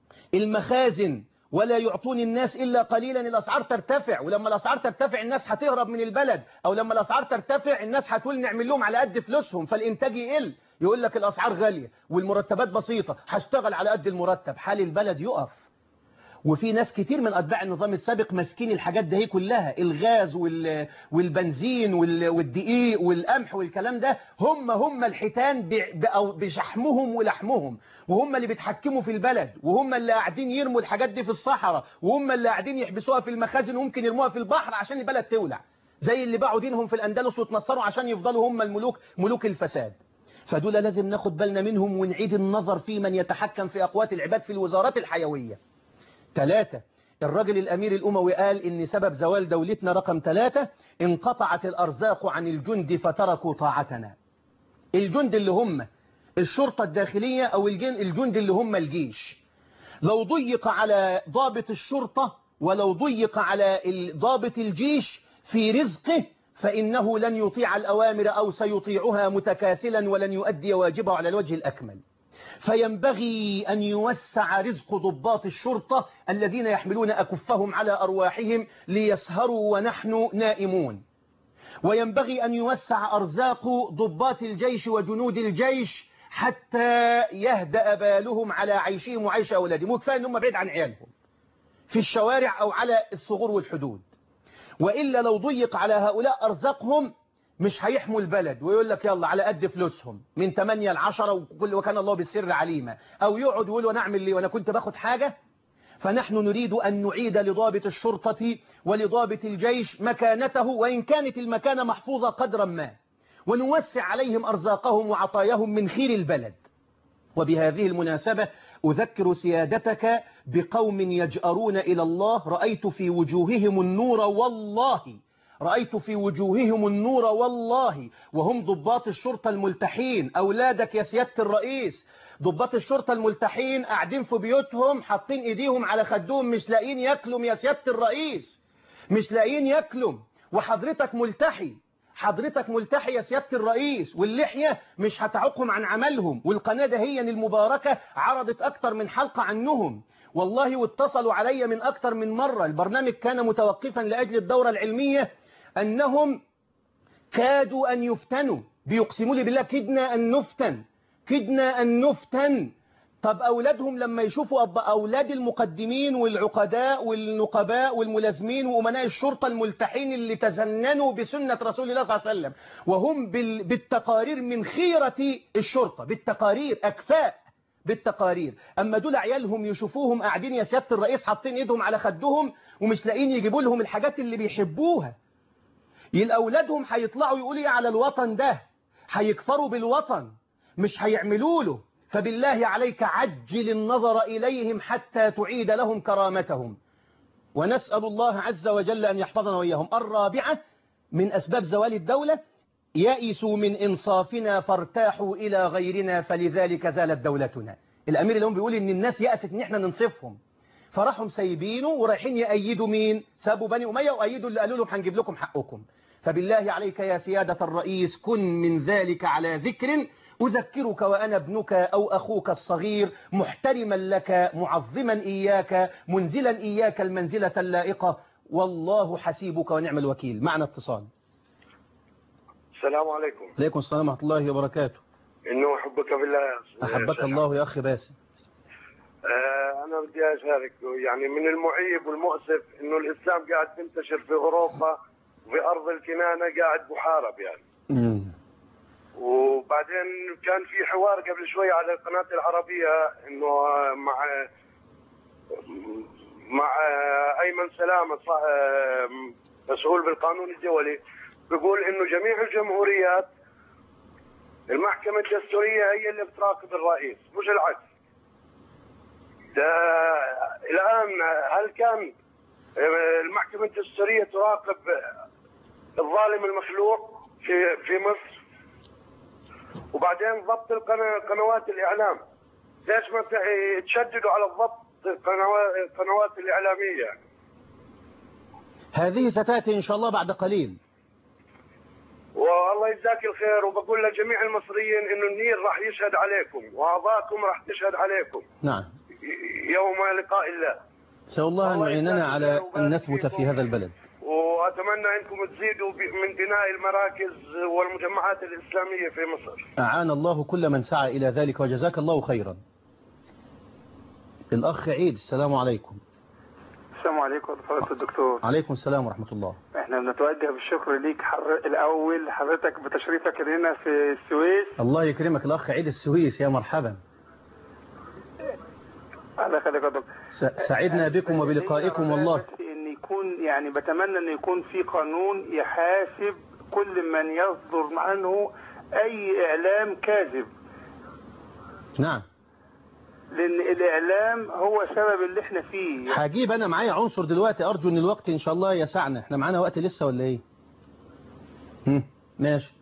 المخازن ولا يعطون الناس إلا قليلا، الأسعار ترتفع، ولما الأسعار ترتفع الناس هتهرب من البلد، أو لما الأسعار ترتفع الناس هتقول نعمل لهم على قد فلوسهم فالإنتاج يقل، يقول لك الأسعار غالية والمرتبات بسيطة هشتغل على قد المرتب، حال البلد يقف. وفي ناس كتير من أتباع النظام السابق ماسكين الحاجات ده هي كلها، الغاز والبنزين والدقيق والقمح والكلام ده، هم هم الحيتان بشحمهم ولحمهم، وهم اللي بيتحكموا في البلد، وهم اللي قاعدين يرموا الحاجات دي في الصحراء، وهم اللي قاعدين يحبسوها في المخازن وممكن يرموها في البحر عشان البلد تولع، زي اللي باعوا دينهم في الأندلس وتنصروا عشان يفضلوا هم الملوك، ملوك الفساد. فدول لازم ناخد بالنا منهم ونعيد النظر في من يتحكم في أقوات العباد في الوزارات الحيوية. ثلاثة، الرجل الأمير الأموي قال إن سبب زوال دولتنا رقم ثلاثة: انقطعت الأرزاق عن الجند فتركوا طاعتنا. الجند اللي هم الشرطة الداخلية أو الجند اللي هم الجيش، لو ضيق على ضابط الشرطة ولو ضيق على ضابط الجيش في رزقه فإنه لن يطيع الأوامر أو سيطيعها متكاسلا ولن يؤدي واجبه على الوجه الأكمل. فينبغي أن يوسع رزق ضباط الشرطة الذين يحملون أكفهم على أرواحهم ليسهروا ونحن نائمون، وينبغي أن يوسع أرزاق ضباط الجيش وجنود الجيش حتى يهدأ بالهم على عيشهم وعيش أولادهم، وكفاية أنهم بعيد عن عيالهم في الشوارع أو على الثغور والحدود. وإلا لو ضيق على هؤلاء أرزاقهم مش هيحموا البلد، ويقول لك يلا على قد فلوسهم من ثمانية لعشرة وكان الله بالسر عليما، أو يقعد ويقول وانا أعمل لي وأنا كنت باخد حاجة. فنحن نريد أن نعيد لضابط الشرطة ولضابط الجيش مكانته، وإن كانت المكانة محفوظة قدرا ما، ونوسع عليهم أرزاقهم وعطاياهم من خير البلد. وبهذه المناسبة أذكر سيادتك بقوم يجأرون إلى الله، رأيت في وجوههم النور والله، رأيت في وجوههم النور والله، وهم ضباط الشرطة الملتحين. أولادك يا سيادة الرئيس، ضباط الشرطة الملتحين قاعدين في بيوتهم حاطين ايديهم على خدهم مش لاقيين ياكلوا يا سيادة الرئيس، مش لاقيين ياكلوا، وحضرتك ملتحي، حضرتك ملتحي يا سيادة الرئيس، واللحية مش هتعوقهم عن عملهم. والقناة دهيا المباركة عرضت أكتر من حلقة عنهم، والله واتصلوا علي من أكثر من مرة، البرنامج كان متوقفا لأجل الدورة العلمية، أنهم كادوا أن يفتنوا، بيقسموا لي بالله كدنا أن نفتن، كدنا أن نفتن. طب أولادهم لما يشوفوا أولاد المقدمين والعقداء والنقباء والملازمين وأمناء الشرطة الملتحين اللي تزننوا بسنة رسول الله صلى الله عليه وسلم، وهم بالتقارير من خيرة الشرطة، بالتقارير أكفاء بالتقارير، أما دول عيالهم يشوفوهم قاعدين يا سيادة الرئيس حاطين إيدهم على خدهم ومش لاقين يجيبوا لهم الحاجات اللي بيحبوها، يبقى أولادهم هيطلعوا يقولوا على الوطن ده، هيكفروا بالوطن، مش هيعملوا له. فبالله عليك عجل النظر إليهم حتى تعيد لهم كرامتهم، ونسأل الله عز وجل أن يحفظنا وإياهم. الرابعة من أسباب زوال الدولة، يئسوا من إنصافنا فارتاحوا إلى غيرنا فلذلك زالت دولتنا. الأمير اليوم بيقول إن الناس يأست إن إحنا ننصفهم، فراحوا مسيبينه ورايحين يأيدوا مين؟ سابوا بني أمية وأيدوا اللي قالوا لهم هنجيب لكم حقكم. فبالله عليك يا سيادة الرئيس كن من ذلك على ذكر، أذكرك وأنا ابنك أو أخوك الصغير، محترما لك معظما إياك منزلا إياك المنزلة اللائقة، والله حسيبك ونعم الوكيل. معنا اتصال. السلام عليكم. عليكم السلام ورحمة الله وبركاته. إنه أحبك بالله. أحبك الله يا أخي باسم. آه أنا بدي أشارك، يعني من المعيب والمؤسف إنه الإسلام قاعد ينتشر في أوروبا وفي أرض الكنانة قاعد محارب يعني. مم. وبعدين كان في حوار قبل شوي على القناة العربية إنه مع مع أيمن سلامة مسؤول بالقانون الدولي، بيقول إنه جميع الجمهوريات المحكمة الدستورية هي اللي بتراقب الرئيس مش العكس. ده الآن هل كان المحكمة الدستورية تراقب الظالم المخلوق في في مصر؟ وبعدين ضبط قنوات الإعلام، ليش ما تشددوا على الضبط القنوات الإعلامية؟ هذه ستأتي إن شاء الله بعد قليل. والله يجزاك الخير، وبقول لجميع المصريين إنه النيل راح يشهد عليكم وأعضاءكم راح تشهد عليكم. نعم. يوم لقاء الله. سأل الله أن يعيننا على أن نثبت في هذا البلد. وأتمنى أنكم تزيدوا من بناء المراكز والمجمعات الإسلامية في مصر. أعان الله كل من سعى إلى ذلك وجزاك الله خيرا. الأخ عيد، السلام عليكم. السلام عليكم فضيلة الدكتور. عليكم السلام ورحمة الله. احنا بنتوجه بالشكر ليك حر... الأول حضرتك بتشريفك هنا في السويس. الله يكرمك الأخ عيد السويس، يا مرحبا. الله يخليك يا دكتور. س... سعدنا بكم وبلقائكم والله. بس إن يكون يعني بتمنى إن يكون في قانون يحاسب كل من يصدر عنه أي إعلام كاذب. نعم. لأن الإعلام هو سبب اللي احنا فيه. هجيب أنا معايا عنصر دلوقتي، أرجو أن الوقت إن شاء الله يسعنا. احنا معانا وقت لسه ولا إيه؟ هم ماشي.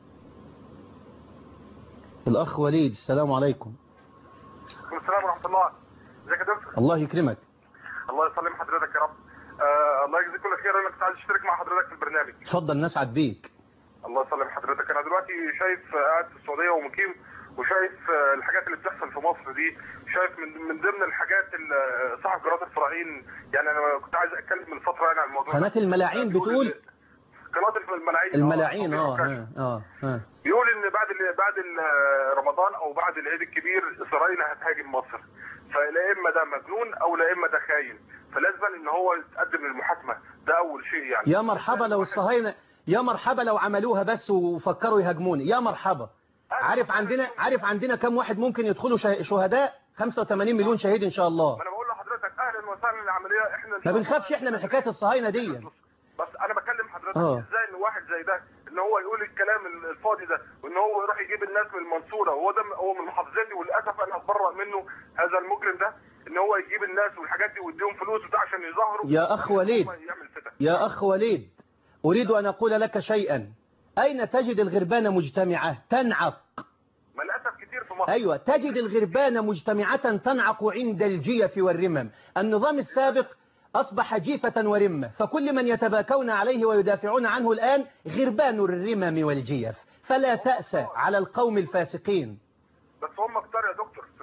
الأخ وليد، السلام عليكم. السلام ورحمة الله. ازيك يا دكتور؟ الله يكرمك. الله يسلم حضرتك يا رب. آه الله يجزيك كل خير. أنا كنت عايز أشترك مع حضرتك في البرنامج. اتفضل نسعد بيك. الله يسلم حضرتك. أنا دلوقتي شايف قاعد في السعودية ومقيم، وشايف الحاجات اللي بتحصل في مصر دي، شايف من من ضمن الحاجات صاحب قناه الفراعين. يعني انا كنت عايز اتكلم من فتره يعني عن الموضوع. قناه الملاعين بتقول؟ قناه الملاعين. الملاعين اه اه اه, آه. بيقول ان بعد بعد رمضان او بعد العيد الكبير اسرائيل هتهاجم مصر، فلا اما ده مجنون او لا اما ده خاين، فلازم ان هو يتقدم للمحاكمه. ده اول شيء يعني. يا مرحبا لو الصهاينه، يا مرحبا لو عملوها بس وفكروا يهاجموني، يا مرحبا. عارف عندنا عارف عندنا كم واحد ممكن يدخلوا شهداء؟ خمسة وثمانين مليون شهيد ان شاء الله. انا بقول لحضرتك اهلا وسهلا. العمليه احنا ما بنخافش احنا من حكايه الصهاينه دي. بس انا بكلم حضرتك أوه. ازاي ان واحد زي ده ان هو يقول الكلام الفاضي ده، وان هو يروح يجيب الناس من المنصوره، وهو ده هو من محافظتي، وللاسف انا اتبرأ منه هذا المجرم ده، ان هو يجيب الناس والحاجات دي ويديهم فلوس وده عشان يظهروا. يا اخ وليد يا اخ وليد اريد ان اقول لك شيئا. اين تجد الغربان مجتمعه تنعق؟ للاسف كتير في مصر. ايوه تجد الغربان مجتمعه تنعق عند الجيف والرمم. النظام السابق أصبح جيفة ورمة، فكل من يتباكون عليه ويدافعون عنه الآن غربان الرمم والجيف، فلا تأس على القوم الفاسقين. بس هم كتار يا دكتور في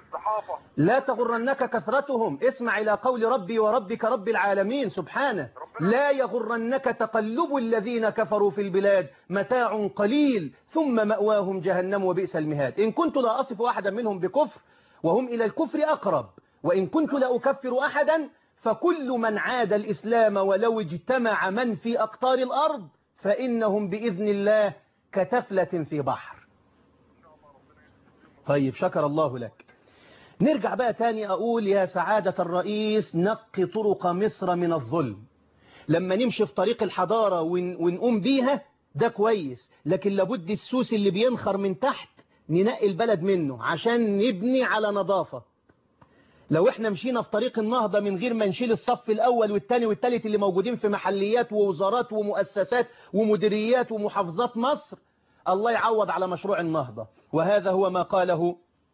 الصحافه. لا تغرنك كثرتهم، اسمع إلى قول ربي وربك رب العالمين سبحانه. لا يغرنك تقلب الذين كفروا في البلاد، متاع قليل ثم مأواهم جهنم وبئس المهاد. إن كنت لا أصف أحدا منهم بكفر وهم إلى الكفر أقرب، وإن كنت لا أكفر أحدا فكل من عاد الإسلام ولو اجتمع من في أقطار الأرض فإنهم بإذن الله كتفلة في بحر. طيب شكر الله لك. نرجع بقى تاني أقول يا سعادة الرئيس نقي طرق مصر من الظلم. لما نمشي في طريق الحضارة ونقوم بيها ده كويس، لكن لابد السوس اللي بينخر من تحت ننقي البلد منه عشان نبني على نظافة. لو احنا مشينا في طريق النهضة من غير ما نشيل الصف الأول والثاني والثالث اللي موجودين في محليات ووزارات ومؤسسات ومديريات ومحافظات مصر، الله يعوض على مشروع النهضة. وهذا هو ما قاله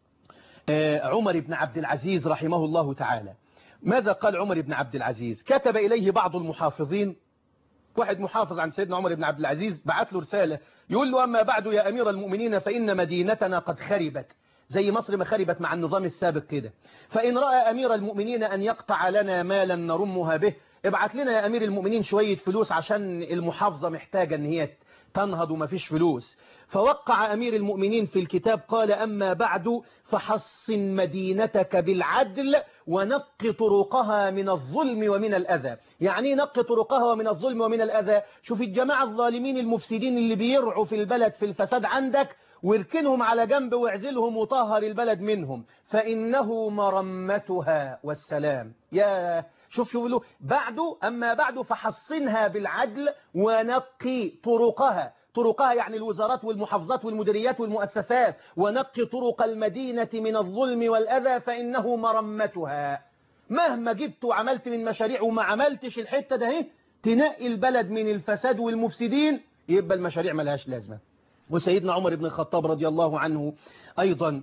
عمر بن عبد العزيز رحمه الله تعالى. ماذا قال عمر بن عبد العزيز؟ كتب إليه بعض المحافظين، واحد محافظ عن سيدنا عمر بن عبد العزيز بعت له رسالة يقول له أما بعد يا أمير المؤمنين فإن مدينتنا قد خربت زي مصر ما خربت مع النظام السابق كده، فإن رأى أمير المؤمنين أن يقطع لنا مالا نرمها به ابعت لنا يا أمير المؤمنين شوية فلوس عشان المحافظة محتاجة أن هي تنهض وما فيش فلوس. فوقع أمير المؤمنين في الكتاب قال أما بعد فحصن مدينتك بالعدل ونق طرقها من الظلم ومن الأذى. يعني نق طرقها ومن الظلم ومن الأذى. شوف الجماعة الظالمين المفسدين اللي بيرعوا في البلد في الفساد عندك واركنهم على جنب واعزلهم وطهر البلد منهم، فإنه مرمتها والسلام. يا شوف شوف له بعده أما بعد فحصنها بالعدل ونقي طرقها. طرقها يعني الوزارات والمحافظات والمديريات والمؤسسات، ونقي طرق المدينة من الظلم والأذى فإنه مرمتها. مهما جبت وعملت من مشاريع وما عملتش الحتة ده اهي تنقي البلد من الفساد والمفسدين يبقى المشاريع ملهاش لازمة. وسيدنا عمر بن الخطاب رضي الله عنه أيضا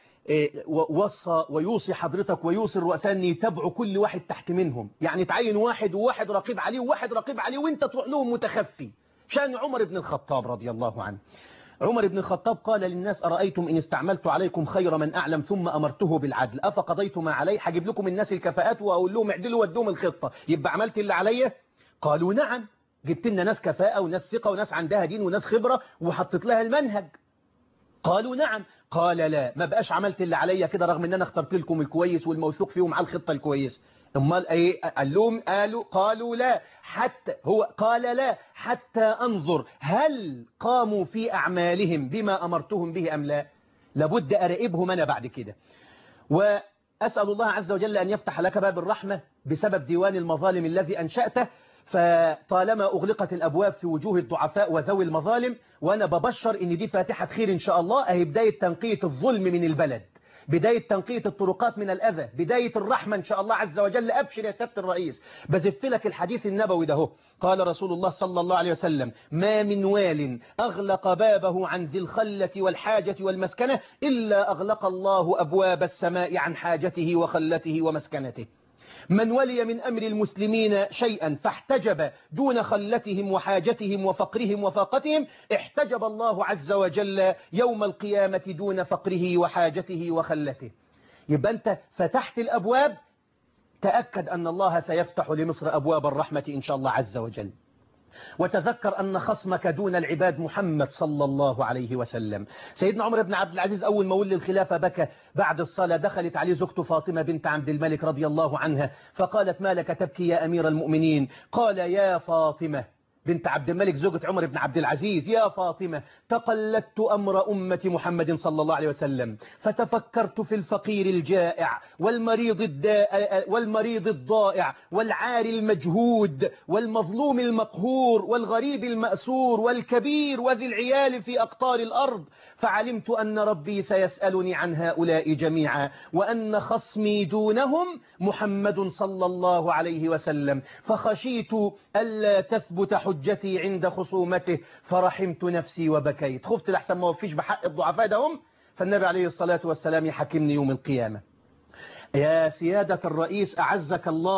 وصى ويوصي حضرتك ويوصي الرؤساء أن يتابعوا كل واحد تحت منهم، يعني تعين واحد وواحد رقيب عليه وواحد رقيب عليه وانت تروح لهم متخفي. شأن عمر بن الخطاب رضي الله عنه. عمر بن الخطاب قال للناس أرأيتم إن استعملت عليكم خير من أعلم ثم أمرته بالعدل أفقضيتم علي؟ هجيب لكم الناس الكفاءات وأقول لهم اعدلوا ودوم الخطة، يبقى عملت اللي عليا؟ قالوا نعم، جبت لنا ناس كفاءة وناس ثقة وناس عندها دين وناس خبرة وحطت لها المنهج. قالوا نعم. قال لا، ما بقاش عملت اللي عليا كده رغم ان انا اخترت لكم الكويس والموثوق فيهم على الخطة الكويسة. امال ايه؟ قال لهم قالوا قالوا لا حتى هو قال لا حتى انظر هل قاموا في اعمالهم بما امرتهم به ام لا. لابد اراقبهم انا بعد كده. واسال الله عز وجل ان يفتح لك باب الرحمة بسبب ديوان المظالم الذي انشأته، فطالما أغلقت الأبواب في وجوه الضعفاء وذوي المظالم، وأنا ببشر إن دي فاتحة خير إن شاء الله. أهي بداية تنقية الظلم من البلد، بداية تنقية الطرقات من الأذى، بداية الرحمة إن شاء الله عز وجل. أبشر يا سيادة الرئيس، بزف لك الحديث النبوي ده. قال رسول الله صلى الله عليه وسلم ما من وال أغلق بابه عن ذي الخلة والحاجة والمسكنة إلا أغلق الله أبواب السماء عن حاجته وخلته ومسكنته. من ولي من أمر المسلمين شيئا فاحتجب دون خلتهم وحاجتهم وفقرهم وفاقتهم احتجب الله عز وجل يوم القيامة دون فقره وحاجته وخلته. يبقى أنت فتحت الأبواب، تأكد أن الله سيفتح لمصر أبواب الرحمة إن شاء الله عز وجل. وتذكر أن خصمك دون العباد محمد صلى الله عليه وسلم. سيدنا عمر بن عبد العزيز أول ما ولي الخلافة بكى بعد الصلاة. دخلت عليه زوجته فاطمة بنت عبد الملك رضي الله عنها فقالت ما لك تبكي يا أمير المؤمنين؟ قال يا فاطمة بنت عبد الملك زوجة عمر بن عبد العزيز يا فاطمة تقلدت أمر أمة محمد صلى الله عليه وسلم فتفكرت في الفقير الجائع والمريض الداء والمريض الضائع والعاري المجهود والمظلوم المقهور والغريب المأسور والكبير وذي العيال في أقطار الأرض، فعلمت أن ربي سيسألني عن هؤلاء جميعا وأن خصمي دونهم محمد صلى الله عليه وسلم، فخشيت ألا تثبت حجتي عند خصومته فرحمت نفسي وبكيت. خفت لحسن ما وفيش بحق الضعفاء دهم، فالنبي عليه الصلاة والسلام يحكمني يوم القيامة. يا سيادة الرئيس أعزك الله،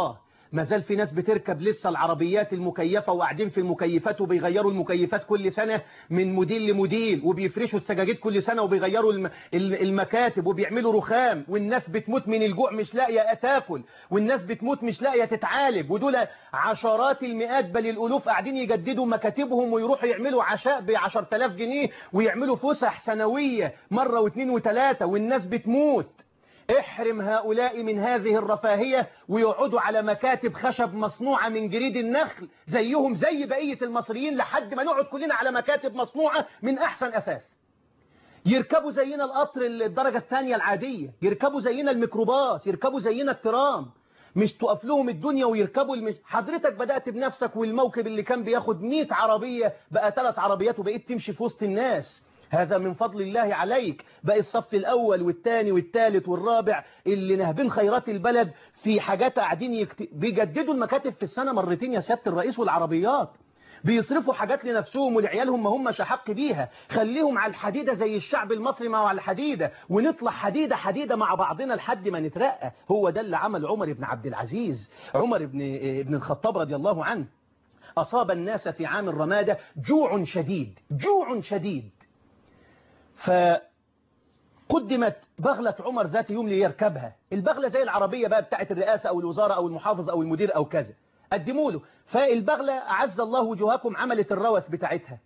ما زال في ناس بتركب لسه العربيات المكيفة وقاعدين في المكيفات وبيغيروا المكيفات كل سنة من موديل لموديل، وبيفرشوا السجاجيد كل سنة وبيغيروا الم... المكاتب وبيعملوا رخام، والناس بتموت من الجوع مش لاقية تاكل، والناس بتموت مش لاقية تتعالج، ودول عشرات المئات بل الألوف قاعدين يجددوا مكاتبهم ويروحوا يعملوا عشاء بعشرة آلاف جنيه ويعملوا فسح سنوية مرة واثنين وثلاثة، والناس بتموت. احرم هؤلاء من هذه الرفاهية ويقعدوا على مكاتب خشب مصنوعة من جريد النخل زيهم زي بقية المصريين، لحد ما نقعد كلنا على مكاتب مصنوعة من أحسن أثاث. يركبوا زينا القطر الدرجة الثانية العادية، يركبوا زينا الميكروباص، يركبوا زينا الترام، مش تقف لهم الدنيا ويركبوا المش... حضرتك بدأت بنفسك، والموكب اللي كان بياخد مئة عربية بقى ثلاث عربيات وبقيت تمشي في وسط الناس. هذا من فضل الله عليك. بقى الصف الأول والثاني والثالث والرابع اللي نهبين خيرات البلد في حاجات قاعدين يكت... بيجددوا المكاتب في السنة مرتين يا سيادة الرئيس، والعربيات بيصرفوا حاجات لنفسهم ولعيالهم ما هم شحق بيها. خليهم على الحديدة زي الشعب المصري ما هو على الحديدة، ونطلع حديدة حديدة مع بعضنا لحد ما نترقى. هو ده اللي عمل عمر بن عبد العزيز، عمر بن بن الخطاب رضي الله عنه. أصاب الناس في عام الرمادة جوع شديد، جوع شديد، فقدمت بغلة عمر ذات يوم ليركبها. البغلة زي العربية بقى بتاعت الرئاسة أو الوزارة أو المحافظ أو المدير أو كذا، قدموا له. فالبغلة أعز الله وجوهكم عملت الروث بتاعتها.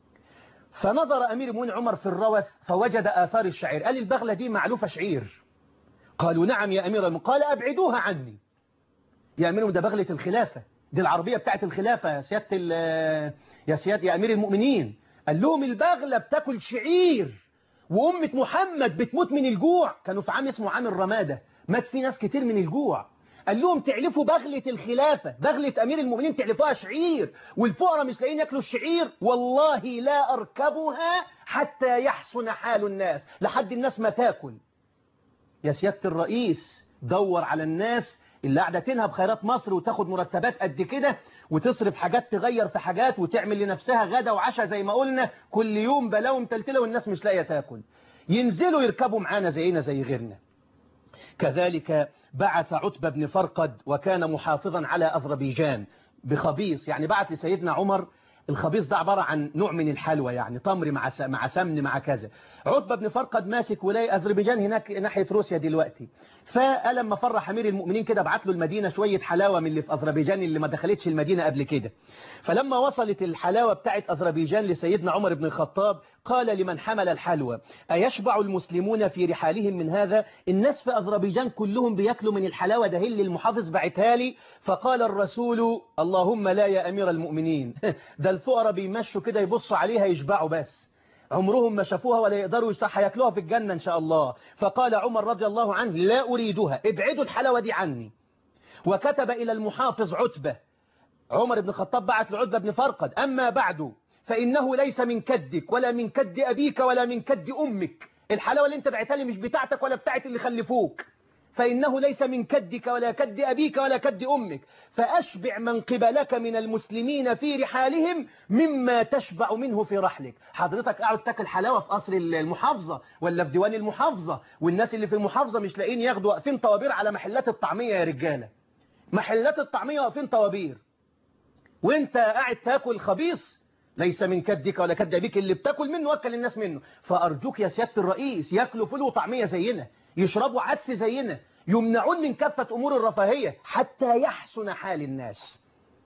فنظر أمير المؤمنين عمر في الروث فوجد آثار الشعير، قال البغلة دي معلوفة شعير. قالوا نعم يا أمير المؤمنين. قال أبعدوها عني يا أمير المؤمنين، ده بغلة الخلافة، دي العربية بتاعت الخلافة يا سيادة يا سيادة يا أمير المؤمنين. قال لهم البغلة بتاكل شعير وأمة محمد بتموت من الجوع. كانوا في عام اسمه عام الرمادة، مات فيه ناس كتير من الجوع. قال لهم تعلفوا بغلة الخلافة، بغلة أمير المؤمنين تعلفوها شعير، والفقراء مش لاقيين ياكلوا الشعير. والله لا أركبها حتى يحسن حال الناس، لحد الناس ما تاكل. يا سيادة الرئيس دور على الناس اللي قاعدة تنهب خيرات مصر وتاخد مرتبات قد كده وتصرف حاجات تغير في حاجات وتعمل لنفسها غدا وعشاء زي ما قلنا كل يوم بلاوي متلتلة والناس مش لاقيه تاكل. ينزلوا يركبوا معانا زينا زي غيرنا. كذلك بعث عتبة بن فرقد وكان محافظا على أذربيجان بخبيص، يعني بعث لسيدنا عمر. الخبيص ده عبارة عن نوع من الحلوى، يعني تمر مع مع سمن مع كذا. عتبة بن فرقد ماسك ولاية أذربيجان هناك ناحية روسيا دلوقتي. فلما فرح أمير المؤمنين كده بعت له المدينة شوية حلاوة من اللي في أذربيجان اللي ما دخلتش المدينة قبل كده. فلما وصلت الحلاوة بتاعت أذربيجان لسيدنا عمر بن الخطاب قال لمن حمل الحلوى أيشبع المسلمون في رحالهم من هذا؟ الناس في أذربيجان كلهم بياكلوا من الحلاوة ده اللي المحافظ بعتها لي. فقال الرسول اللهم لا يا أمير المؤمنين، ده الفقراء بيمشوا كده يبصوا عليها يشبعوا بس، عمرهم ما شافوها ولا يقدروا يشتاح، هياكلوها في الجنة إن شاء الله. فقال عمر رضي الله عنه لا أريدها، ابعدوا الحلاوة دي عني. وكتب إلى المحافظ عتبة، عمر بن الخطاب بعت لعتبة بن فرقد أما بعد فإنه ليس من كدك ولا من كد أبيك ولا من كد أمك. الحلاوة اللي انت بعتها لي مش بتاعتك ولا بتاعت اللي خلفوك، فإنه ليس من كدك ولا كد أبيك ولا كد أمك، فأشبع من قبلك من المسلمين في رحالهم مما تشبع منه في رحلك. حضرتك قاعد تاكل حلاوة في قصر المحافظة ولا في ديوان المحافظة، والناس اللي في المحافظة مش لاقيين ياخدوا واقفين طوابير على محلات الطعمية يا رجالة، محلات الطعمية واقفين طوابير، وانت قاعد تاكل خبيص. ليس من كدك ولا كد أبيك، اللي بتاكل منه وكل الناس منه. فأرجوك يا سيادة الرئيس ياكلوا فول وطعمية زينا، يشربوا عدس زينا، يمنعون من كافة أمور الرفاهية حتى يحسن حال الناس.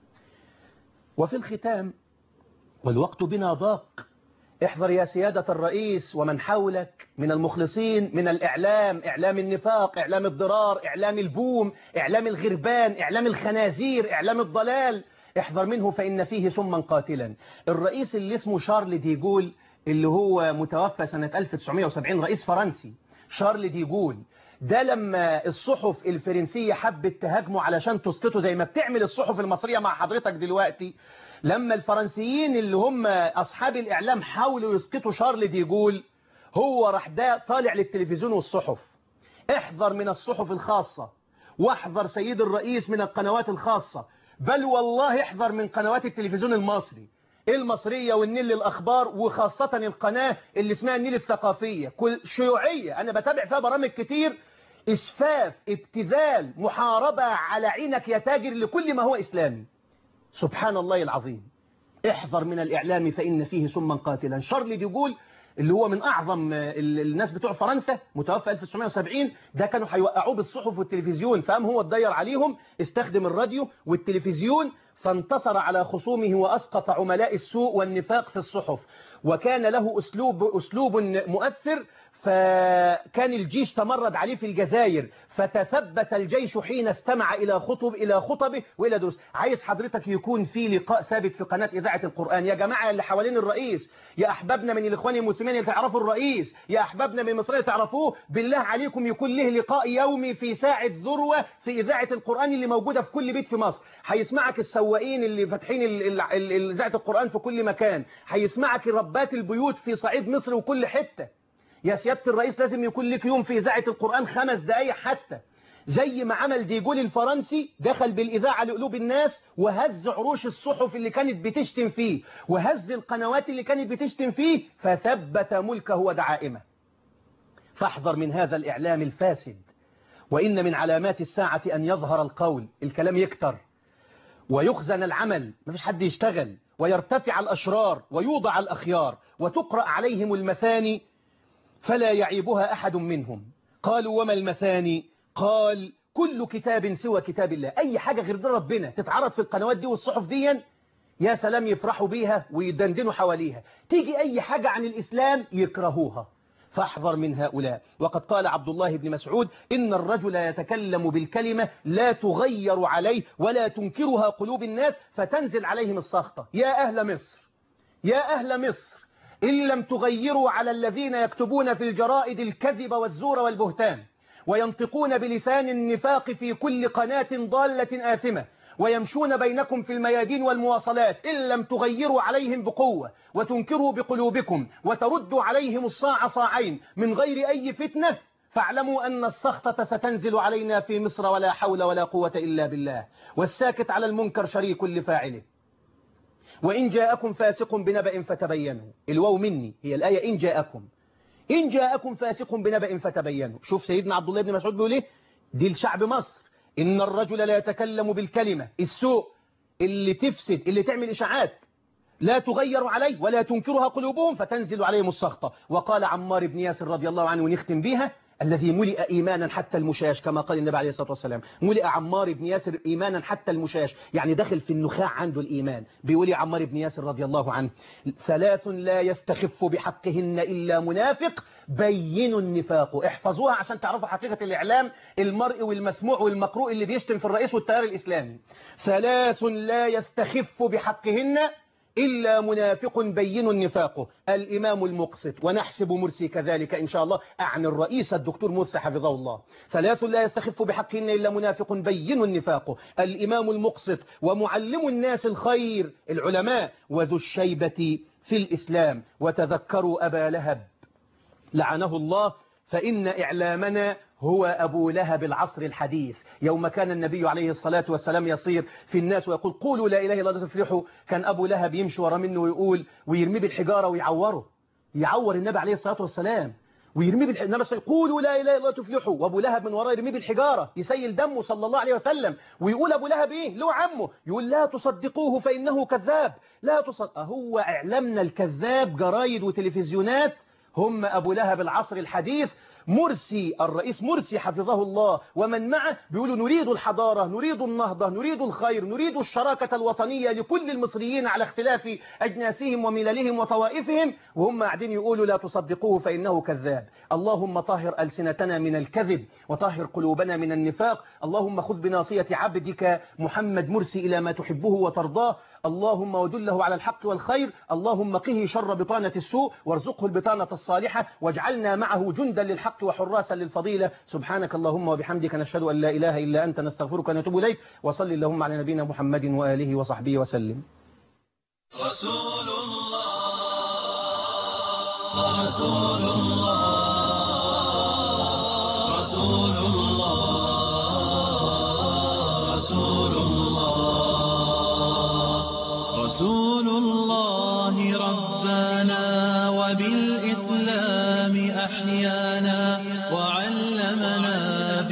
وفي الختام والوقت بنا ضاق، احذر يا سيادة الرئيس ومن حولك من المخلصين من الإعلام، إعلام النفاق، إعلام الضرار، إعلام البوم، إعلام الغربان، إعلام الخنازير، إعلام الضلال. احذر منه فإن فيه سما قاتلا. الرئيس اللي اسمه شارل ديجول اللي هو متوفى سنة ألف وتسعمائة وسبعين، رئيس فرنسي شارل ديجول ده، لما الصحف الفرنسية حبت تهاجمه علشان تسقطه زي ما بتعمل الصحف المصرية مع حضرتك دلوقتي، لما الفرنسيين اللي هم أصحاب الإعلام حاولوا يسقطوا شارل ديجول، هو راح ده طالع للتلفزيون والصحف. احذر من الصحف الخاصة، واحذر سيد الرئيس من القنوات الخاصة، بل والله احذر من قنوات التلفزيون المصري المصرية والنيل الأخبار، وخاصة القناة اللي اسمها النيل الثقافية، كل شيوعية. أنا بتابع فيها برامج كتير إسفاف، ابتذال، محاربة على عينك يا تاجر لكل ما هو إسلامي. سبحان الله العظيم. احذر من الإعلام فإن فيه سما قاتلا. شارل دي جول اللي هو من أعظم الناس بتوع فرنسا، متوفى ألف وتسعمائة وسبعين، ده كانوا هيوقعوه بالصحف والتلفزيون، فقام هو اتضير عليهم، استخدم الراديو والتلفزيون فانتصر على خصومه وأسقط عملاء السوء والنفاق في الصحف. وكان له أسلوب, أسلوب مؤثر، فكان الجيش تمرد عليه في الجزائر، فتثبت الجيش حين استمع إلى خطب إلى خطبه وإلى دروس. عايز حضرتك يكون في لقاء ثابت في قناة إذاعة القرآن. يا جماعة اللي حوالين الرئيس، يا أحبابنا من الإخوان المسلمين اللي تعرفوا الرئيس، يا أحبابنا من مصر اللي تعرفوه، بالله عليكم يكون له لقاء يومي في ساعة ذروة في إذاعة القرآن اللي موجودة في كل بيت في مصر. هيسمعك السواقين اللي فاتحين إذاعة القرآن في كل مكان، هيسمعك ربات البيوت في صعيد مصر وكل حتة. يا سيادة الرئيس لازم يكون لك يوم في إذاعة القرآن خمس دقايق حتى، زي ما عمل ديجول الفرنسي، دخل بالإذاعة لقلوب الناس وهز عروش الصحف اللي كانت بتشتم فيه وهز القنوات اللي كانت بتشتم فيه، فثبت ملكه ودعائمه. فاحذر من هذا الإعلام الفاسد. وإن من علامات الساعة أن يظهر القول، الكلام يكتر ويخزن العمل، مفيش حد يشتغل، ويرتفع الأشرار ويوضع الأخيار، وتقرأ عليهم المثاني فلا يعيبها أحد منهم. قالوا وما المثاني؟ قال كل كتاب سوى كتاب الله. أي حاجة غير دين ربنا تتعرض في القنوات دي والصحف دي، يا سلام يفرحوا بيها ويدندنوا حواليها. تيجي أي حاجة عن الإسلام يكرهوها. فاحذر من هؤلاء. وقد قال عبد الله بن مسعود إن الرجل يتكلم بالكلمة لا تغير عليه ولا تنكرها قلوب الناس فتنزل عليهم السخطة. يا أهل مصر، يا أهل مصر، إن لم تغيروا على الذين يكتبون في الجرائد الكذب والزور والبهتان وينطقون بلسان النفاق في كل قناة ضالة آثمة ويمشون بينكم في الميادين والمواصلات، إن لم تغيروا عليهم بقوة وتنكروا بقلوبكم وتردوا عليهم الصاع صاعين من غير أي فتنة، فاعلموا أن السخطة ستنزل علينا في مصر ولا حول ولا قوة إلا بالله. والساكت على المنكر شريك لفاعله. وإن جاءكم فاسق بنبأ فتبينوا. الواو مني هي الآية إن جاءكم، إن جاءكم فاسق بنبأ فتبينوا. شوف سيدنا عبد الله بن مسعود بيقول إيه؟ دي لشعب مصر. إن الرجل لا يتكلم بالكلمة السوء اللي تفسد، اللي تعمل إشاعات، لا تغير عليه ولا تنكرها قلوبهم فتنزل عليهم السخطة. وقال عمار بن ياسر رضي الله عنه ونختم بها الذي ملئ إيمانا حتى المشاش، كما قال النبي عليه الصلاة والسلام، ملئ عمار بن ياسر إيمانا حتى المشاش، يعني دخل في النخاع عنده الإيمان. بيقول عمار بن ياسر رضي الله عنه ثلاث لا يستخف بحقهن إلا منافق بين النفاق. احفظوها عشان تعرفوا حقيقة الإعلام المرئي والمسموع والمقروء اللي بيشتم في الرئيس والتيار الإسلامي. ثلاث لا يستخف بحقهن إلا منافق بين النفاق. الإمام المقسط، ونحسب مرسي كذلك إن شاء الله، أعني الرئيس الدكتور مرسي حفظه الله. ثلاث لا يستخف بحقهن إلا منافق بين النفاق. الإمام المقسط، ومعلم الناس الخير العلماء، وذو الشيبة في الإسلام. وتذكروا أبا لهب لعنه الله، فإن إعلامنا هو أبو لهب العصر الحديث. يوم كان النبي عليه الصلاة والسلام يصير في الناس ويقول قولوا لا إله إلا الله تفلحوا، كان أبو لهب يمشي ورا منه ويقول ويرميه بالحجارة ويعوره، يعور النبي عليه الصلاة والسلام ويرميه بالحجارة. قولوا لا إله إلا الله تفلحوا، وأبو لهب من وراه يرميه بالحجارة يسيل دمه صلى الله عليه وسلم. ويقول أبو لهب إيه له عمه، يقول لا تصدقوه فإنه كذاب. لا تصدق. هو إعلامنا الكذاب جرايد وتلفزيونات هم أبو لهب العصر الحديث. مرسي الرئيس مرسي حفظه الله ومن معه بيقولوا نريد الحضارة، نريد النهضة، نريد الخير، نريد الشراكة الوطنية لكل المصريين على اختلاف أجناسهم ومللهم وطوائفهم، وهم قاعدين يقولوا لا تصدقوه فإنه كذاب. اللهم طهر ألسنتنا من الكذب وطهر قلوبنا من النفاق. اللهم خذ بناصية عبدك محمد مرسي إلى ما تحبه وترضاه. اللهم ودله على الحق والخير. اللهم قه شر بطانة السوء وارزقه البطانة الصالحة، واجعلنا معه جندا للحق وحراسا للفضيلة. سبحانك اللهم وبحمدك نشهد أن لا إله إلا أنت نستغفرك ونتوب إليك. وصل اللهم على نبينا محمد وآله وصحبه وسلم. رسول الله رسول الله رسول الله رسول الله رسول الله ربنا وبالإسلام أحيانا وعلمنا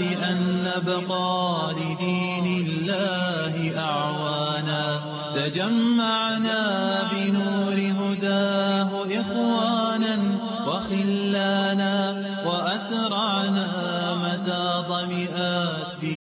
نبقى لدين الله أعوانا تجمعنا بنور هداه إخوانا وخلانا وأترعنا متى ظمئات